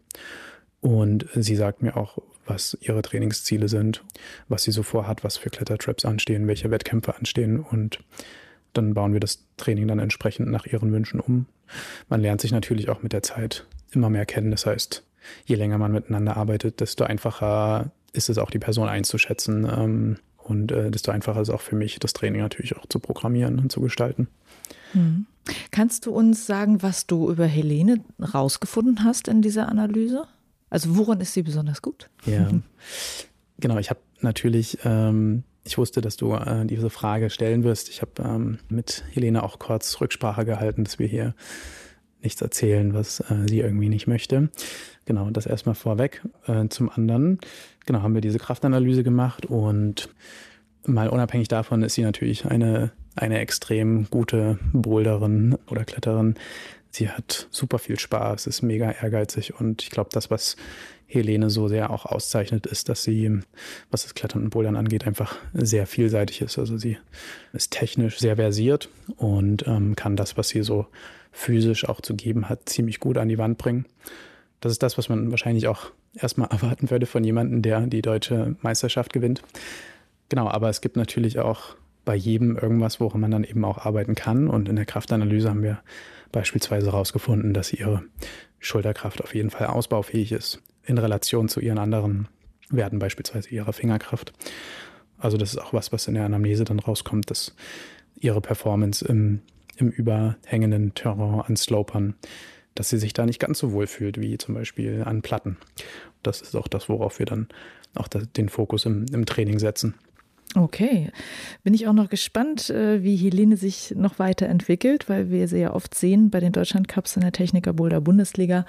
Und sie sagt mir auch, was ihre Trainingsziele sind, was sie so vorhat, was für Klettertrips anstehen, welche Wettkämpfe anstehen. Und dann bauen wir das Training dann entsprechend nach ihren Wünschen um. Man lernt sich natürlich auch mit der Zeit immer mehr kennen. Das heißt, je länger man miteinander arbeitet, desto einfacher ist es auch, die Person einzuschätzen und desto einfacher ist es auch für mich, das Training natürlich auch zu programmieren und zu gestalten. Mhm. Kannst du uns sagen, was du über Helene rausgefunden hast in dieser Analyse? Also woran ist sie besonders gut? Ja, genau. Ich habe natürlich, ich wusste, dass du diese Frage stellen wirst. Ich habe mit Helene auch kurz Rücksprache gehalten, dass wir hier nichts erzählen, was sie irgendwie nicht möchte. Genau, das erstmal vorweg. Zum anderen, genau, haben wir diese Kraftanalyse gemacht und mal unabhängig davon ist sie natürlich eine extrem gute Boulderin oder Kletterin. Sie hat super viel Spaß, ist mega ehrgeizig und ich glaube, das, was Helene so sehr auch auszeichnet, ist, dass sie, was das Klettern und Bouldern angeht, einfach sehr vielseitig ist. Also sie ist technisch sehr versiert und kann das, was sie so physisch auch zu geben hat, ziemlich gut an die Wand bringen. Das ist das, was man wahrscheinlich auch erstmal erwarten würde von jemandem, der die deutsche Meisterschaft gewinnt. Genau, aber es gibt natürlich auch bei jedem irgendwas, woran man dann eben auch arbeiten kann. Und in der Kraftanalyse haben wir beispielsweise herausgefunden, dass ihre Schulterkraft auf jeden Fall ausbaufähig ist in Relation zu ihren anderen Werten, beispielsweise ihrer Fingerkraft. Also das ist auch was in der Anamnese dann rauskommt, dass ihre Performance im überhängenden Terrain an Slopern, dass sie sich da nicht ganz so wohl fühlt wie zum Beispiel an Platten. Das ist auch das, worauf wir dann auch den Fokus im Training setzen. Okay, bin ich auch noch gespannt, wie Helene sich noch weiterentwickelt, weil wir sie ja oft sehen bei den Deutschlandcups in der Techniker Boulder Bundesliga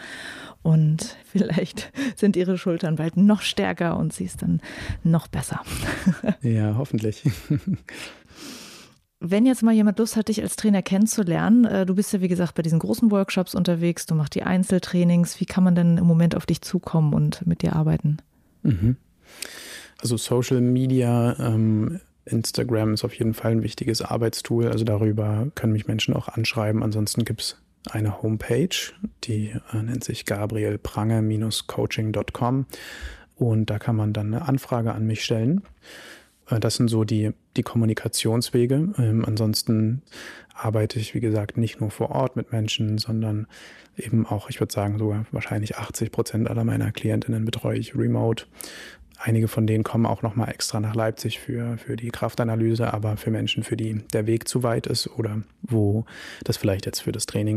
und vielleicht sind ihre Schultern bald noch stärker und sie ist dann noch besser. Ja, hoffentlich. Wenn jetzt mal jemand Lust hat, dich als Trainer kennenzulernen, du bist ja wie gesagt bei diesen großen Workshops unterwegs, du machst die Einzeltrainings, wie kann man denn im Moment auf dich zukommen und mit dir arbeiten? Also Social Media, Instagram ist auf jeden Fall ein wichtiges Arbeitstool, also darüber können mich Menschen auch anschreiben. Ansonsten gibt es eine Homepage, die nennt sich gabrielprange-coaching.com und da kann man dann eine Anfrage an mich stellen. Das sind so die Kommunikationswege. Ansonsten arbeite ich, wie gesagt, nicht nur vor Ort mit Menschen, sondern eben auch, ich würde sagen, sogar wahrscheinlich 80% aller meiner Klientinnen betreue ich remote. Einige von denen kommen auch nochmal extra nach Leipzig für die Kraftanalyse, aber für Menschen, für die der Weg zu weit ist oder wo das vielleicht jetzt für das Training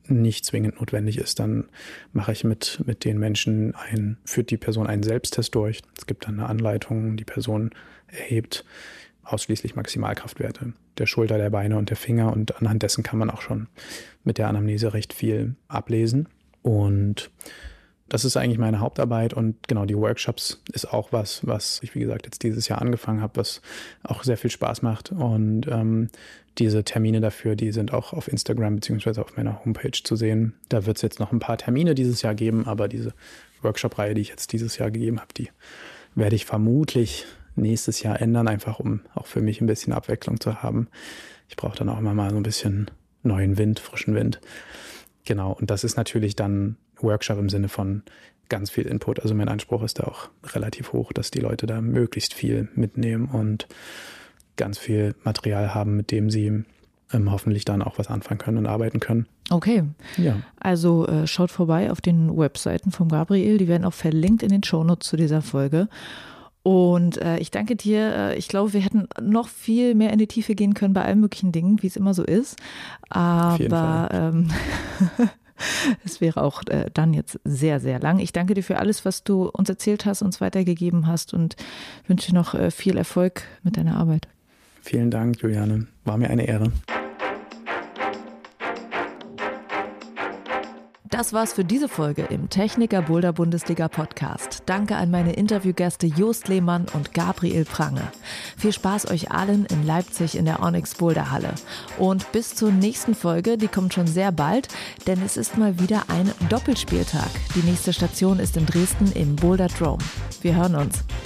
nicht zwingend notwendig ist, dann mache ich mit den Menschen führt die Person einen Selbsttest durch. Es gibt dann eine Anleitung, die Person erhebt ausschließlich Maximalkraftwerte der Schulter, der Beine und der Finger und anhand dessen kann man auch schon mit der Anamnese recht viel ablesen. Und das ist eigentlich meine Hauptarbeit und genau, die Workshops ist auch was ich, wie gesagt, jetzt dieses Jahr angefangen habe, was auch sehr viel Spaß macht. Und diese Termine dafür, die sind auch auf Instagram beziehungsweise auf meiner Homepage zu sehen. Da wird es jetzt noch ein paar Termine dieses Jahr geben, aber diese Workshop-Reihe, die ich jetzt dieses Jahr gegeben habe, die werde ich vermutlich nächstes Jahr ändern, einfach um auch für mich ein bisschen Abwechslung zu haben. Ich brauche dann auch immer mal so ein bisschen neuen Wind, frischen Wind. Genau, und das ist natürlich dann Workshop im Sinne von ganz viel Input. Also mein Anspruch ist da auch relativ hoch, dass die Leute da möglichst viel mitnehmen und ganz viel Material haben, mit dem sie hoffentlich dann auch was anfangen können und arbeiten können. Okay, ja. Also schaut vorbei auf den Webseiten vom Gabriel, die werden auch verlinkt in den Shownotes zu dieser Folge. Und ich danke dir. Ich glaube, wir hätten noch viel mehr in die Tiefe gehen können bei allen möglichen Dingen, wie es immer so ist. Aber es wäre auch dann jetzt sehr, sehr lang. Ich danke dir für alles, was du uns erzählt hast, uns weitergegeben hast und wünsche noch viel Erfolg mit deiner Arbeit. Vielen Dank, Juliane. War mir eine Ehre. Das war's für diese Folge im Techniker Boulder Bundesliga Podcast. Danke an meine Interviewgäste Jost Lehmann und Gabriel Prange. Viel Spaß euch allen in Leipzig in der Onyx Boulder Halle. Und bis zur nächsten Folge, die kommt schon sehr bald, denn es ist mal wieder ein Doppelspieltag. Die nächste Station ist in Dresden im Boulder Dome. Wir hören uns.